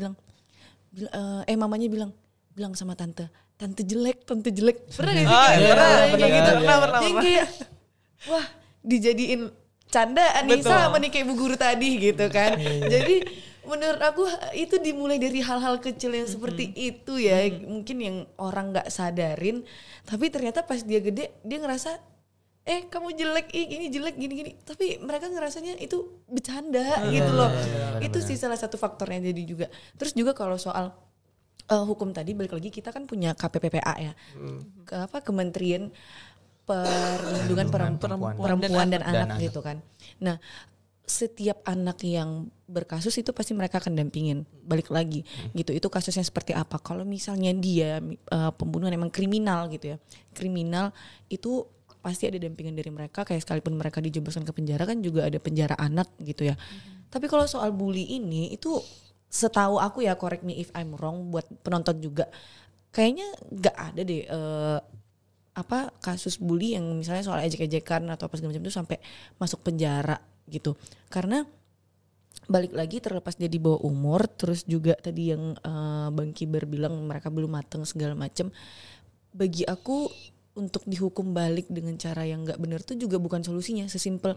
mamanya bilang sama tante jelek. Pernah gak sih? Pernah. Yang kayak wah dijadiin candaan nih sama nih kayak bu guru tadi gitu kan. Jadi menurut aku itu dimulai dari hal-hal kecil yang seperti itu ya. Mungkin yang orang gak sadarin. Tapi ternyata pas dia gede dia ngerasa kamu jelek, ini jelek gini-gini. Tapi mereka ngerasanya itu bercanda gitu loh. Itu sih salah satu faktornya jadi juga. Terus juga kalau soal hukum tadi balik lagi kita kan punya KPPPA ya. Kementerian Perlindungan Perempuan dan Anak gitu kan. Nah, setiap anak yang berkasus itu pasti mereka akan dampingin. Balik lagi gitu. Itu kasusnya seperti apa? Kalau misalnya dia pembunuhan emang kriminal gitu ya. Kriminal itu pasti ada dampingan dari mereka, kayak sekalipun mereka dijebloskan ke penjara kan juga ada penjara anak gitu ya. Tapi kalau soal bully ini itu setahu aku ya, correct me if I'm wrong buat penonton juga, kayaknya nggak ada deh kasus bully yang misalnya soal ejek-ejekan atau apa segala macam itu sampai masuk penjara gitu. Karena balik lagi terlepas dia di bawah umur, terus juga tadi yang Bang Kibar bilang mereka belum mateng segala macam. Bagi aku untuk dihukum balik dengan cara yang nggak benar tuh juga bukan solusinya. Sesimpel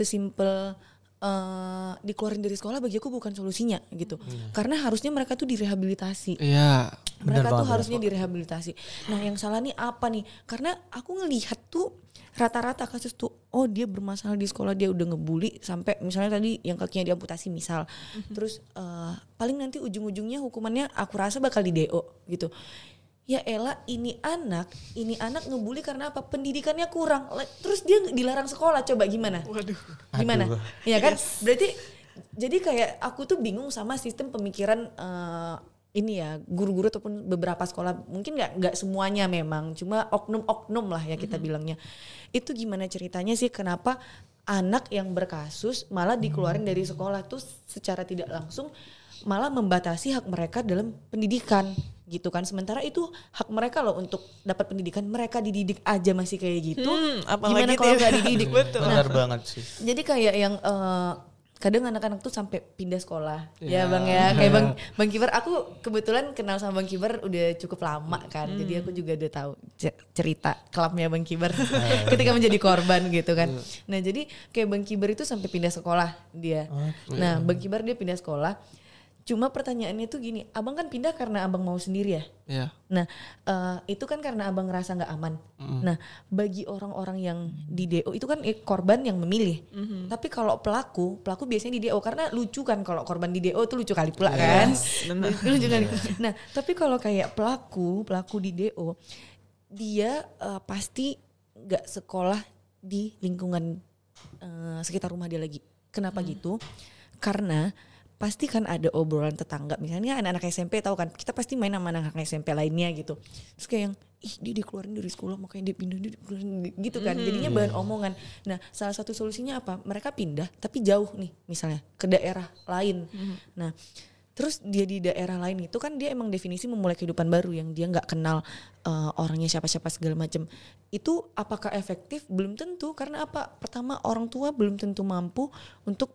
dikeluarin dari sekolah bagi aku bukan solusinya gitu. Karena harusnya mereka tuh direhabilitasi. Iya. Mereka tuh harusnya direhabilitasi. Nah yang salah nih apa nih? Karena aku ngelihat tuh rata-rata kasus tuh, dia bermasalah di sekolah, dia udah ngebully sampai misalnya tadi yang kakinya diamputasi misal. Terus paling nanti ujung-ujungnya hukumannya aku rasa bakal di DO gitu. Ya elah, ini anak ngebully karena apa? Pendidikannya kurang. Terus dia dilarang sekolah, coba gimana? Waduh. Gimana? Ya kan? Berarti jadi kayak aku tuh bingung sama sistem pemikiran ini ya, guru-guru ataupun beberapa sekolah, mungkin nggak semuanya memang, cuma oknum-oknum lah ya kita bilangnya. Itu gimana ceritanya sih kenapa anak yang berkasus malah dikeluarin dari sekolah tuh secara tidak langsung malah membatasi hak mereka dalam pendidikan gitu kan. Sementara itu hak mereka loh untuk dapat pendidikan, mereka dididik aja masih kayak gitu. Gimana kalau nggak dididik? Benar banget sih. Jadi kayak yang kadang anak-anak tuh sampai pindah sekolah ya Bang ya, kayak Bang Kibar, aku kebetulan kenal sama Bang Kibar udah cukup lama kan, jadi aku juga udah tahu cerita kelamnya Bang Kibar ketika menjadi korban gitu kan. Nah jadi kayak Bang Kibar itu sampai pindah sekolah dia. Nah Bang Kibar dia pindah sekolah. Cuma pertanyaannya tuh gini, abang kan pindah karena abang mau sendiri ya? Iya. Nah itu kan karena abang ngerasa gak aman. Nah bagi orang-orang yang di DO itu kan korban yang memilih. Tapi kalau pelaku biasanya di DO karena lucu kan, kalau korban di DO tuh lucu kali pula kan. Lucu kali. Nah tapi kalau kayak pelaku di DO, dia pasti gak sekolah di lingkungan sekitar rumah dia lagi. Kenapa gitu? Karena pasti kan ada obrolan tetangga, misalnya anak-anak SMP tahu kan, kita pasti main sama anak-anak SMP lainnya gitu. Terus kayak yang dia dikeluarin dari sekolah makanya dia pindah gitu kan. Jadinya bahan omongan. Nah, salah satu solusinya apa? Mereka pindah tapi jauh nih misalnya ke daerah lain. Nah, terus dia di daerah lain itu kan dia emang definisi memulai kehidupan baru yang dia nggak kenal orangnya siapa-siapa segala macam. Itu apakah efektif? Belum tentu, karena apa? Pertama orang tua belum tentu mampu untuk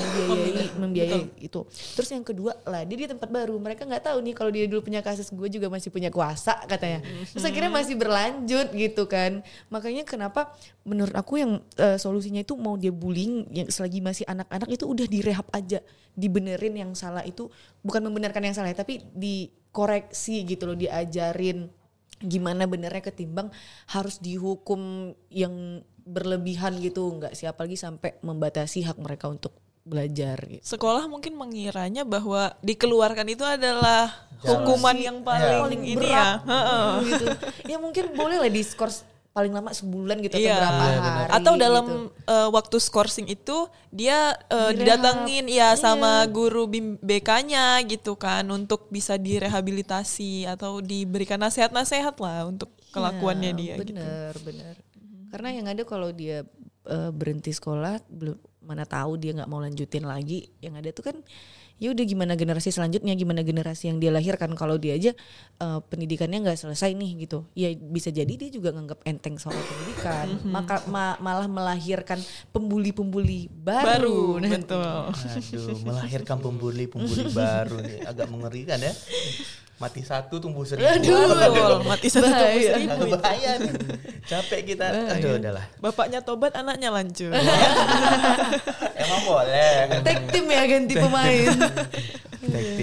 membiayai itu. Terus yang kedua lah dia di tempat baru, mereka nggak tahu nih kalau dia dulu punya kasus, gue juga masih punya kuasa katanya. Terus akhirnya masih berlanjut gitu kan. Makanya kenapa menurut aku yang solusinya itu mau dia bullying yang selagi masih anak-anak itu udah direhab aja, dibenerin yang salah itu, bukan membenarkan yang salah tapi dikoreksi gitu loh, diajarin gimana benernya ketimbang harus dihukum yang berlebihan gitu. Nggak siapa lagi sampai membatasi hak mereka untuk belajar gitu. Sekolah mungkin mengiranya bahwa dikeluarkan itu adalah hukuman yang paling ini berat gitu. Ya mungkin boleh lah diskors paling lama sebulan gitu atau berapa hari. Atau dalam gitu. Waktu skorsing itu dia didatengin sama guru BK-nya gitu kan untuk bisa direhabilitasi atau diberikan nasihat-nasihat lah untuk kelakuannya dia. Bener. Karena yang ada kalau dia berhenti sekolah, mana tahu dia nggak mau lanjutin lagi. Yang ada tuh kan ya udah gimana generasi selanjutnya, gimana generasi yang dia lahirkan kalau dia aja pendidikannya nggak selesai nih gitu. Ya bisa jadi dia juga nganggap enteng soal pendidikan, maka malah melahirkan pembuli-pembuli baru. Betul. Aduh, melahirkan pembuli baru nih, agak mengerikan ya. Mati satu tumbuh 1000. Betul, mati satu tumbuh 1000. Bahaya nih. Capek kita. Aduh udahlah. Bapaknya tobat, anaknya lanjut. Emang boleh. Tag team ya, ganti pemain. Tag team.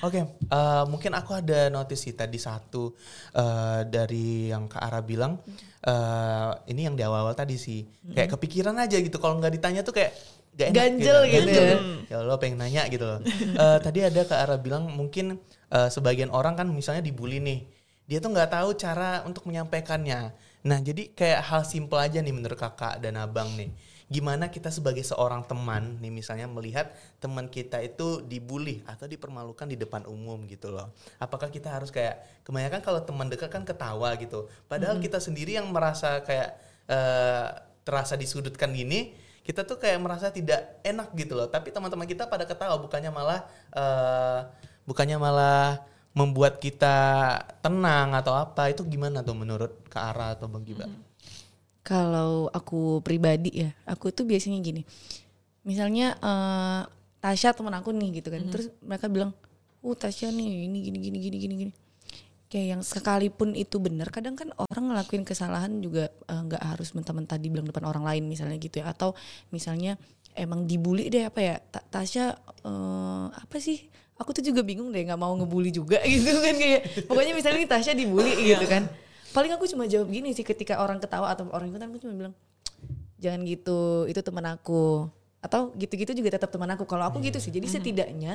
Oke, mungkin aku ada notice sih tadi satu dari yang Kak Ara bilang, ini yang di awal-awal tadi sih, kayak kepikiran aja gitu kalau nggak ditanya tuh kayak gak enak Ganjel gitu ya. Ya Allah pengen nanya gitu loh. Tadi ada Kak Ara bilang mungkin sebagian orang kan misalnya dibully nih, dia tuh nggak tahu cara untuk menyampaikannya. Nah jadi kayak hal simple aja nih menurut kakak dan abang nih. Gimana kita sebagai seorang teman nih misalnya melihat teman kita itu dibully atau dipermalukan di depan umum gitu loh. Apakah kita harus kayak, kebanyakan kalau teman dekat kan ketawa gitu. Padahal kita sendiri yang merasa kayak terasa disudutkan gini, kita tuh kayak merasa tidak enak gitu loh. Tapi teman-teman kita pada ketawa, bukannya malah membuat kita tenang atau apa. Itu gimana tuh menurut Kak Ara atau Bang Giba? Kalau aku pribadi ya, aku tuh biasanya gini. Misalnya Tasya teman aku nih gitu kan. Terus mereka bilang, Tasya nih ini gini. Kayak yang sekalipun itu benar, kadang kan orang ngelakuin kesalahan juga nggak harus mentah-mentah dibilang depan orang lain misalnya gitu ya. Atau misalnya emang dibully deh apa ya, Tasya apa sih? Aku tuh juga bingung deh, nggak mau ngebully juga gitu kan kayak. Pokoknya misalnya nih Tasya dibully gitu kan. Paling aku cuma jawab gini sih ketika orang ketawa atau orang ikutan, aku cuma bilang jangan gitu, itu teman aku. Atau gitu-gitu juga tetap teman aku. Kalau aku gitu sih. Jadi setidaknya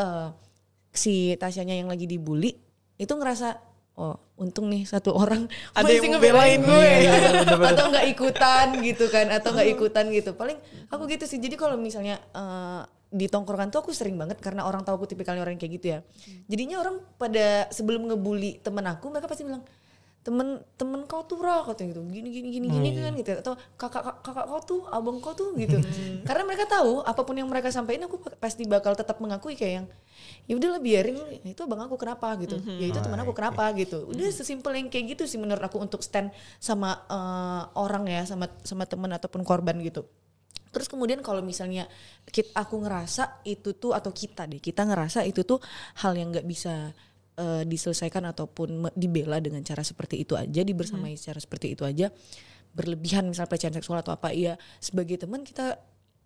si Tasyanya yang lagi dibully itu ngerasa untung nih satu orang ada masih yang ngebelain gue bener-bener. atau nggak ikutan gitu kan, atau nggak ikutan gitu. Paling aku gitu sih. Jadi kalau misalnya di tongkrongan tuh aku sering banget karena orang tahu aku tipikalnya orang kayak gitu ya. Jadinya orang pada sebelum ngebully temen aku, mereka pasti bilang temen kau tuh Ra, katanya gitu gini kan gitu, atau kakak kau tuh, abang kau tuh gitu. Karena mereka tahu apapun yang mereka sampaikan aku pasti bakal tetap mengakui kayak yang ya udahlah biarin, itu abang aku kenapa gitu, ya itu teman aku kenapa gitu. Udah sesimpel yang kayak gitu sih menurut aku untuk stand sama orang ya, sama teman ataupun korban gitu. Terus kemudian kalau misalnya aku ngerasa itu tuh, atau kita ngerasa itu tuh hal yang nggak bisa diselesaikan ataupun dibela dengan cara seperti itu aja, dibersamai secara seperti itu aja, berlebihan misalnya pelecehan seksual atau apa, ya sebagai teman kita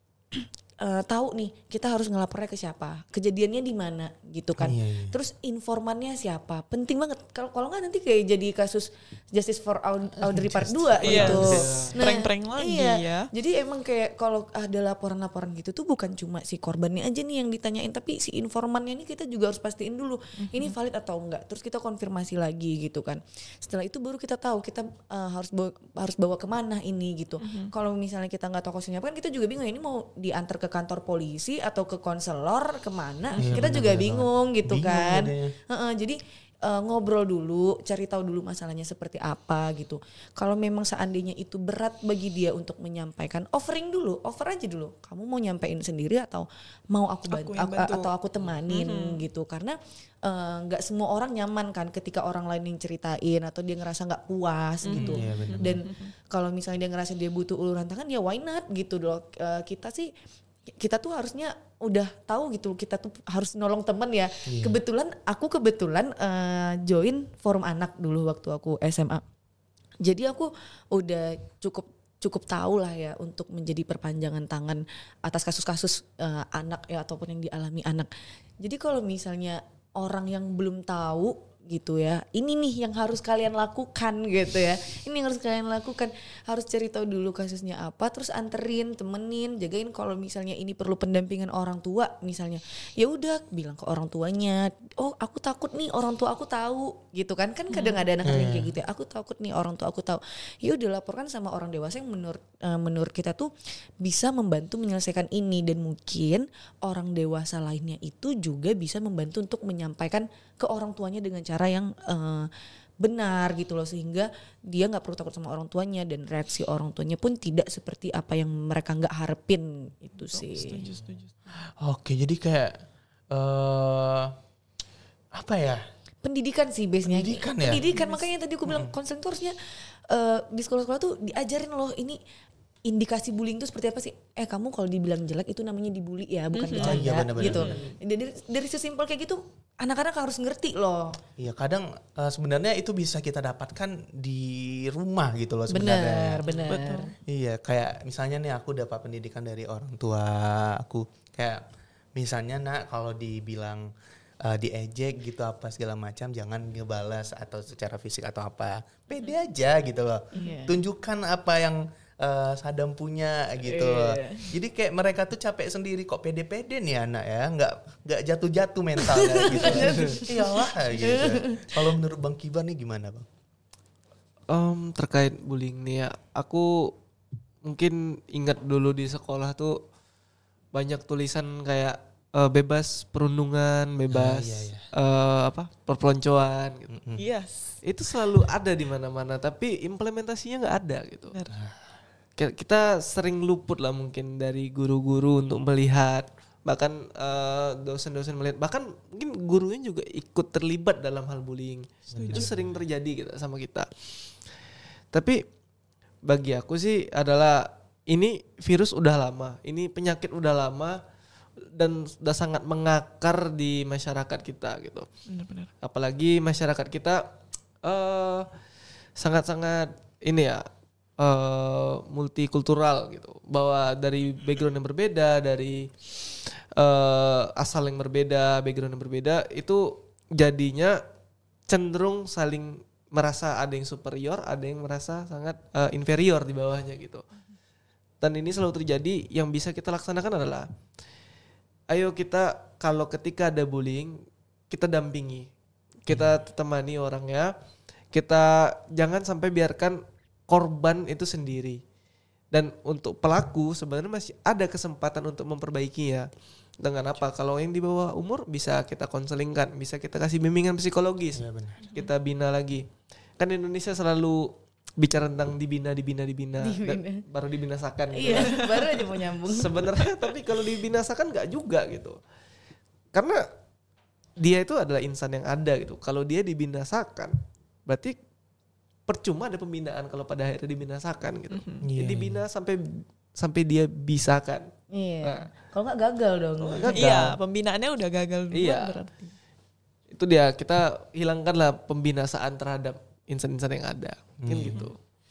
tahu nih kita harus ngelapornya ke siapa, kejadiannya di mana gitu kan. Terus informannya siapa, penting banget. Kalau nggak nanti kayak jadi kasus Justice for Audrey Part 2 gitu. Prank-prank lagi ya. Jadi emang kayak kalau ada laporan-laporan gitu tuh bukan cuma si korbannya aja nih yang ditanyain, tapi si informannya ini kita juga harus pastiin dulu ini valid atau enggak. Terus kita konfirmasi lagi gitu kan. Setelah itu baru kita tahu kita harus bawa kemana ini gitu. Kalau misalnya kita nggak tahu kasusnya kan kita juga bingung, ini mau diantar ke kantor polisi atau ke konselor kemana, kita juga bingung gitu kan. Jadi ngobrol dulu, cari tahu dulu masalahnya seperti apa gitu. Kalau memang seandainya itu berat bagi dia untuk menyampaikan, offer aja dulu. Kamu mau nyampein sendiri atau mau aku bantu, atau aku temanin gitu. Karena nggak semua orang nyaman kan ketika orang lain yang ceritain atau dia ngerasa nggak puas gitu. Dan kalau misalnya dia ngerasa dia butuh uluran tangan, ya why not gitu loh. Kita tuh harusnya udah tahu gitu, kita tuh harus nolong temen ya. Kebetulan aku join forum anak dulu waktu aku SMA. Jadi aku udah cukup tahu lah ya untuk menjadi perpanjangan tangan atas kasus-kasus anak ya, ataupun yang dialami anak. Jadi kalau misalnya orang yang belum tahu gitu ya, ini nih yang harus kalian lakukan gitu ya, ini yang harus kalian lakukan, harus cari tahu dulu kasusnya apa, terus anterin, temenin, jagain. Kalau misalnya ini perlu pendampingan orang tua misalnya, ya udah bilang ke orang tuanya, aku takut nih orang tua aku tahu gitu kan kadang ada anak yang kayak gitu ya, aku takut nih orang tua aku tahu, ya udah laporkan sama orang dewasa yang menurut kita tuh bisa membantu menyelesaikan ini. Dan mungkin orang dewasa lainnya itu juga bisa membantu untuk menyampaikan ke orang tuanya dengan cara yang benar gitu loh, sehingga dia nggak perlu takut sama orang tuanya dan reaksi orang tuanya pun tidak seperti apa yang mereka nggak harapin itu sih. Setuju. Oke, jadi kayak apa ya? Pendidikan sih base-nya. Pendidikan ya? Makanya tadi aku bilang konseling tuh harusnya di sekolah-sekolah tuh diajarin loh ini indikasi bullying itu seperti apa sih? Kamu kalau dibilang jelek itu namanya dibully ya, bukan bercanda gitu. Dari sesimpel kayak gitu anak-anak harus ngerti loh. Iya, kadang sebenarnya itu bisa kita dapatkan di rumah gitu loh sebenarnya. Benar. Iya, kayak misalnya nih aku dapat pendidikan dari orang tua aku, kayak misalnya kalau dibilang diejek gitu apa segala macam, jangan ngebalas atau secara fisik atau apa, pede aja gitu loh. Tunjukkan apa yang Sadam punya gitu loh. Jadi kayak mereka tuh capek sendiri, kok pede-pede nih anak ya, nggak jatuh-jatuh mentalnya gitu. Iyalah gitu. Kalau menurut Bang Kibar nih gimana Bang? Terkait bullying nih ya, aku mungkin ingat dulu di sekolah tuh banyak tulisan kayak bebas perundungan, bebas perpeloncoan gitu. Yes. Itu selalu ada di mana-mana, tapi implementasinya nggak ada gitu. Kita sering luput lah mungkin dari guru-guru untuk melihat, bahkan dosen-dosen melihat, bahkan mungkin gurunya juga ikut terlibat dalam hal bullying. Itu sering terjadi gitu sama kita. Tapi bagi aku sih adalah ini virus udah lama, ini penyakit udah lama dan sudah sangat mengakar di masyarakat kita gitu. Benar-benar. Apalagi masyarakat kita sangat-sangat ini ya multikultural gitu, bahwa dari background yang berbeda, dari asal yang berbeda, background yang berbeda, itu jadinya cenderung saling merasa ada yang superior, ada yang merasa sangat inferior di bawahnya gitu. Dan ini selalu terjadi. Yang bisa kita laksanakan adalah, ayo kita kalau ketika ada bullying, kita dampingi, kita temani orangnya, kita jangan sampai biarkan korban itu sendiri. Dan untuk pelaku sebenarnya masih ada kesempatan untuk memperbaikinya. Dengan apa? Kalau yang di bawah umur bisa kita konselingkan, bisa kita kasih bimbingan psikologis, kita bina lagi. Kan Indonesia selalu bicara tentang dibina. Dan baru dibinasakan gitu. Iya, baru aja mau nyambung. Sebenarnya tapi kalau dibinasakan nggak juga gitu. Karena dia itu adalah insan yang ada gitu. Kalau dia dibinasakan, berarti percuma ada pembinaan kalau pada akhirnya dibinasakan gitu. Jadi bina sampai dia bisakan. Iya. Nah, kalau nggak gagal dong. Iya, pembinaannya udah gagal duluan Iya. berarti. Itu dia, kita hilangkanlah pembinasaan terhadap insan-insan yang ada. Mungkin gitu.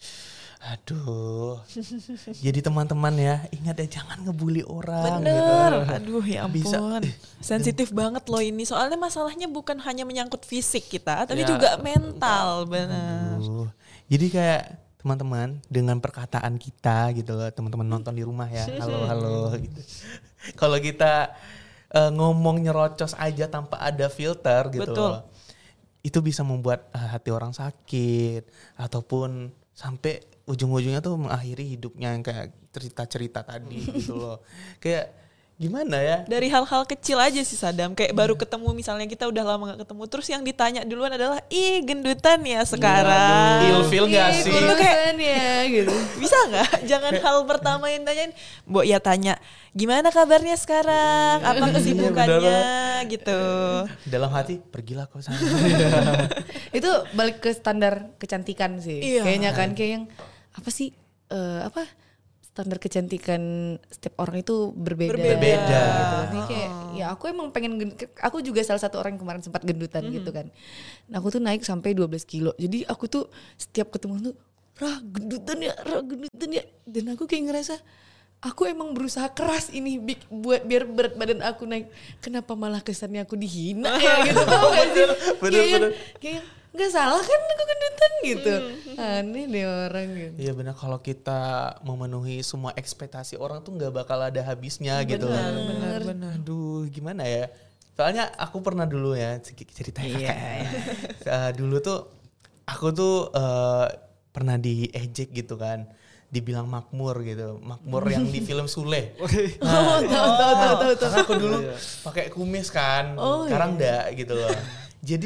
Aduh. Jadi teman-teman ya, ingat ya jangan ngebully orang gitu. Bener. Aduh ya Bisa. ampun. Sensitif banget loh ini. Soalnya masalahnya bukan hanya menyangkut fisik kita, tapi Ya. juga mental. Benar. Jadi kayak teman-teman dengan perkataan kita gitu loh, teman-teman nonton di rumah ya, halo gitu. Kalau kita ngomong nyerocos aja tanpa ada filter gitu Betul. loh, itu bisa membuat hati orang sakit ataupun sampai ujung-ujungnya tuh mengakhiri hidupnya yang kayak cerita-cerita tadi gitu loh. Kayak gimana ya? Dari hal-hal kecil aja sih Sadam. Kayak baru ketemu misalnya kita udah lama gak ketemu. Terus yang ditanya duluan adalah, ih gendutan ya sekarang. Ilfil gak sih? Itu kayak, ya gitu. bisa gak? Jangan hal pertama yang tanyain. Mbok ya tanya, gimana kabarnya sekarang? Apa kesibukannya? Gitu. Dalam hati, pergilah kau sana. Itu balik ke standar kecantikan sih. Iya. Kayaknya kan kayak yang apa sih standar kecantikan setiap orang itu berbeda. Berbeda. Gitu. Jadi kayak ya aku emang pengen aku juga salah satu orang yang kemarin sempat gendutan gitu kan. Nah, aku tuh naik sampai 12 kilo. Jadi aku tuh setiap ketemu tuh Rah gendutan ya. Dan aku kayak ngerasa aku emang berusaha keras ini buat biar berat badan aku naik. Kenapa malah kesannya aku dihina ya gitu. Tau gak sih? Bener. Kayak nggak salah kan aku gendutan gitu. Aneh deh orang gitu. Iya benar, kalau kita memenuhi semua ekspektasi orang tuh nggak bakal ada habisnya gitu. Benar. Aduh gimana ya? Soalnya aku pernah dulu ya cerita kakak. Dulu tuh aku tuh pernah diejek gitu kan. Dibilang makmur gitu, makmur yang di film Sule. Tahu. Karena aku dulu pakai kumis kan, sekarang enggak gitu loh. Jadi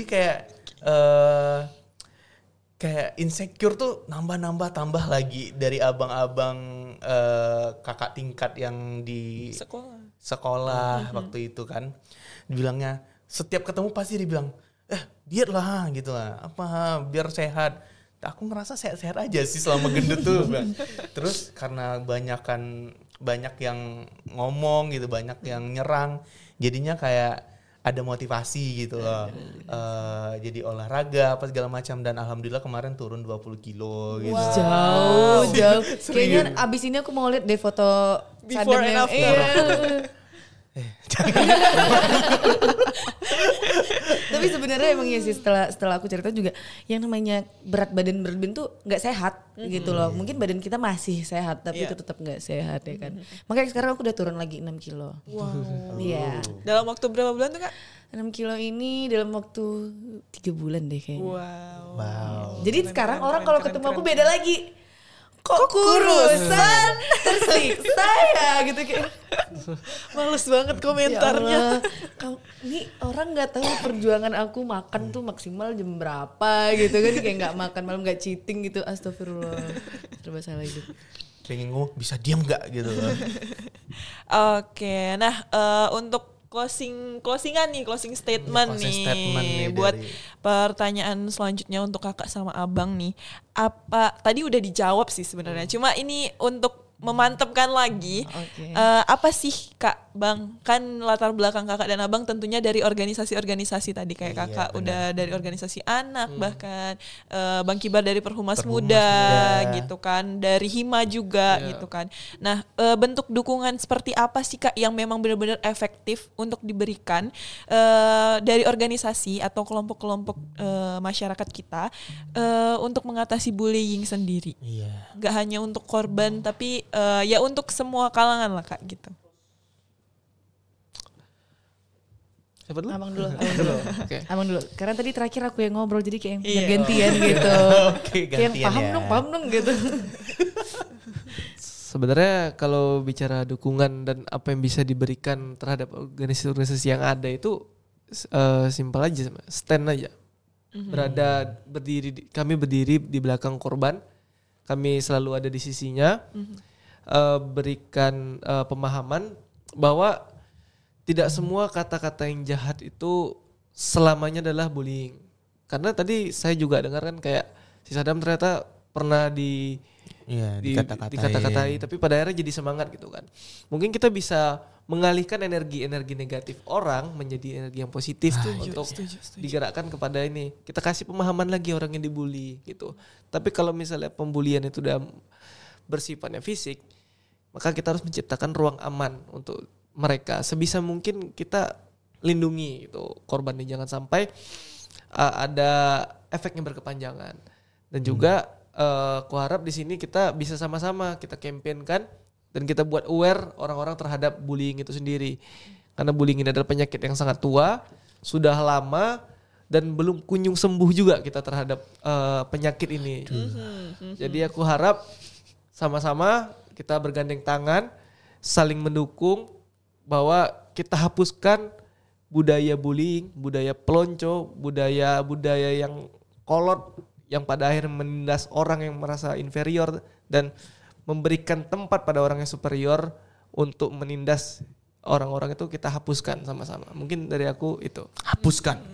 kayak insecure tuh tambah lagi dari abang-abang kakak tingkat yang di sekolah waktu itu kan. Dibilangnya setiap ketemu pasti dibilang, diet lah gitu lah, apa biar sehat. Aku ngerasa sehat-sehat aja sih selama gendut tuh. Terus karena banyak yang ngomong gitu, banyak yang nyerang, jadinya kayak ada motivasi gitu loh. Jadi olahraga apa segala macam, dan alhamdulillah kemarin turun 20 kilo gitu. Jauh. Kayaknya abis ini aku mau lihat deh foto Before and after. Tapi sebenarnya emang ya sih setelah aku cerita juga yang namanya berat badan tuh nggak sehat gitu loh. Mungkin badan kita masih sehat tapi itu tetap nggak sehat ya kan. Makanya sekarang aku udah turun lagi 6 kilo. Wow. Iya. Dalam waktu berapa bulan tuh Kak? 6 kilo ini dalam waktu 3 bulan deh kayaknya. Wow. Jadi sekarang orang kalau ketemu aku beda lagi. Kok kurusan tersiksa ya gitu kayak. Males banget komentarnya. Ini orang nggak tahu perjuangan aku makan tuh maksimal jam berapa gitu kan, kayak nggak makan malam, nggak cheating gitu. Astagfirullah, serba salah gitu. Pengen ngomong bisa diam nggak gitu loh. Oke, nah untuk closing statement nih buat dari pertanyaan selanjutnya untuk kakak sama abang nih. Apa tadi udah dijawab sih sebenarnya. Cuma ini untuk memantapkan lagi. Apa sih Kak Bang? Kan latar belakang kakak dan abang tentunya dari organisasi-organisasi tadi kayak kakak udah dari organisasi anak bahkan Bang Kibar dari Perhumas Muda gitu kan, dari Hima juga gitu kan. Nah, bentuk dukungan seperti apa sih Kak yang memang benar-benar efektif untuk diberikan dari organisasi atau kelompok-kelompok masyarakat kita untuk mengatasi bullying sendiri? Iya. Gak hanya untuk korban tapi ya untuk semua kalangan lah Kak gitu. Siapa dulu? Abang dulu. Oke. Abang dulu. Karena tadi terakhir aku yang ngobrol jadi kayak gantian gitu. Oke, Kayak gantian paham dong gitu. Sebenarnya kalau bicara dukungan dan apa yang bisa diberikan terhadap organisasi-organisasi yang ada itu simpel aja, stand aja. Kami berdiri di belakang korban, kami selalu ada di sisinya, berikan pemahaman bahwa tidak semua kata-kata yang jahat itu selamanya adalah bullying. Karena tadi saya juga dengar kan kayak si Sadam ternyata pernah dikata-katai, tapi pada akhirnya jadi semangat gitu kan. Mungkin kita bisa mengalihkan energi negatif orang menjadi energi yang positif untuk digerakkan kepada ini. Kita kasih pemahaman lagi orang yang dibully gitu. Tapi kalau misalnya pembulian itu udah bersifatnya fisik, maka kita harus menciptakan ruang aman untuk mereka. Sebisa mungkin kita lindungi itu korban ini, jangan sampai ada efek yang berkepanjangan. Dan juga aku harap di sini kita bisa sama-sama kita campaignkan dan kita buat aware orang-orang terhadap bullying itu sendiri. Karena bullying ini adalah penyakit yang sangat tua, sudah lama dan belum kunjung sembuh juga kita terhadap penyakit ini. Jadi aku harap sama-sama kita bergandeng tangan, saling mendukung bahwa kita hapuskan budaya bullying, budaya pelonco, budaya yang kolot yang pada akhirnya menindas orang yang merasa inferior dan memberikan tempat pada orang yang superior untuk menindas orang-orang itu. Kita hapuskan sama-sama. Mungkin dari aku itu. Hapuskan.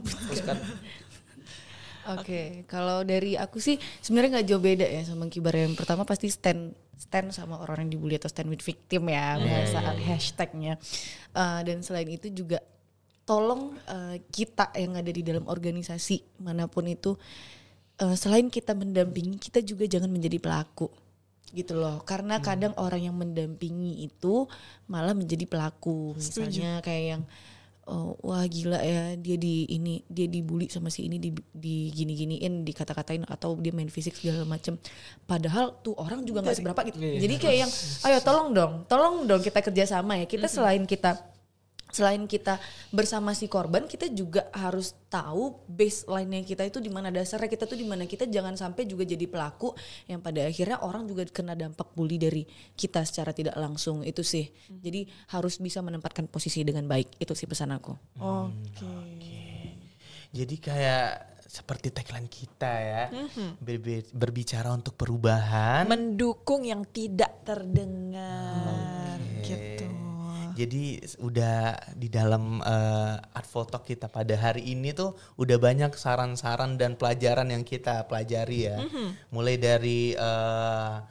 Oke, kalau dari aku sih sebenarnya nggak jauh beda ya sama Kibar. Yang pertama pasti stand sama orang yang dibully atau stand with victim ya, bahasa hashtagnya. Dan selain itu juga tolong kita yang ada di dalam organisasi manapun itu, selain kita mendampingi, kita juga jangan menjadi pelaku gitu loh. Karena kadang orang yang mendampingi itu malah menjadi pelaku. Misalnya kayak yang wah gila ya, dia dibully sama si ini, di gini-giniin, dikata-katain atau dia main fisik segala macem. Padahal tuh orang juga nggak seberapa gitu. Jadi kayak yang ayo tolong dong kita kerjasama ya. Kita selain kita bersama si korban, kita juga harus tahu baseline-nya kita itu di mana, dasarnya kita tuh di mana. Kita jangan sampai juga jadi pelaku yang pada akhirnya orang juga kena dampak bully dari kita secara tidak langsung. Itu sih. Jadi harus bisa menempatkan posisi dengan baik. Itu sih pesan aku. Oke. Jadi kayak seperti tagline kita ya, berbicara untuk perubahan, mendukung yang tidak terdengar gitu. Jadi udah di dalam Artful Talk kita pada hari ini tuh udah banyak saran-saran dan pelajaran yang kita pelajari ya. Mulai dari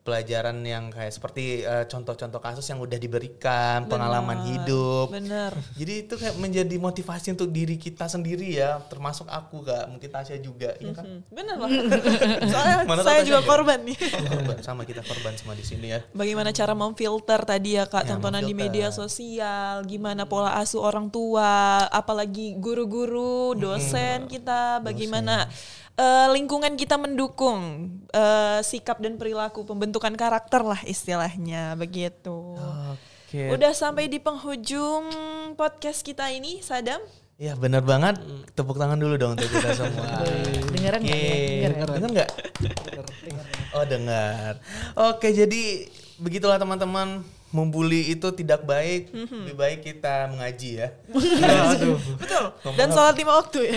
pelajaran yang kayak seperti contoh-contoh kasus yang udah diberikan, pengalaman hidup. Bener. Jadi itu kayak menjadi motivasi untuk diri kita sendiri ya, termasuk aku Kak, mungkin Tasya juga, ya kan? Bener lah. Soalnya Mana tahu saya Tasya juga enggak? korban nih. Korban, sama kita korban semua di sini ya. Bagaimana cara memfilter tadi ya Kak, Ya, tontonan di memfilter. media sosial, gimana pola asuh orang tua, apalagi guru-guru, dosen kita, bagaimana lingkungan kita mendukung sikap dan perilaku pembentukan karakter lah istilahnya begitu. Oke. Udah sampai di penghujung podcast kita ini, Sadam. Ya benar banget. Tepuk tangan dulu dong untuk kita semua. Dengeran nggak ya? Dengeran. Dengar nggak? Oh dengar. Oke jadi begitulah teman-teman. Membuli itu tidak baik. Lebih baik kita mengaji ya. Betul. Dan sholat 5 waktu ya.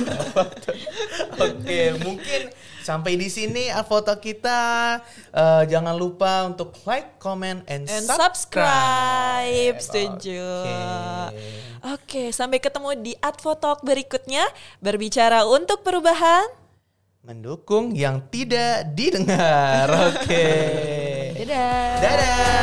Oke mungkin sampai di sini foto kita. Jangan lupa untuk like, comment, and subscribe. Setuju. Oke. Oke, sampai ketemu di Advotalk berikutnya. Berbicara untuk perubahan. Mendukung yang tidak didengar. Oke. Dadah. Dadah.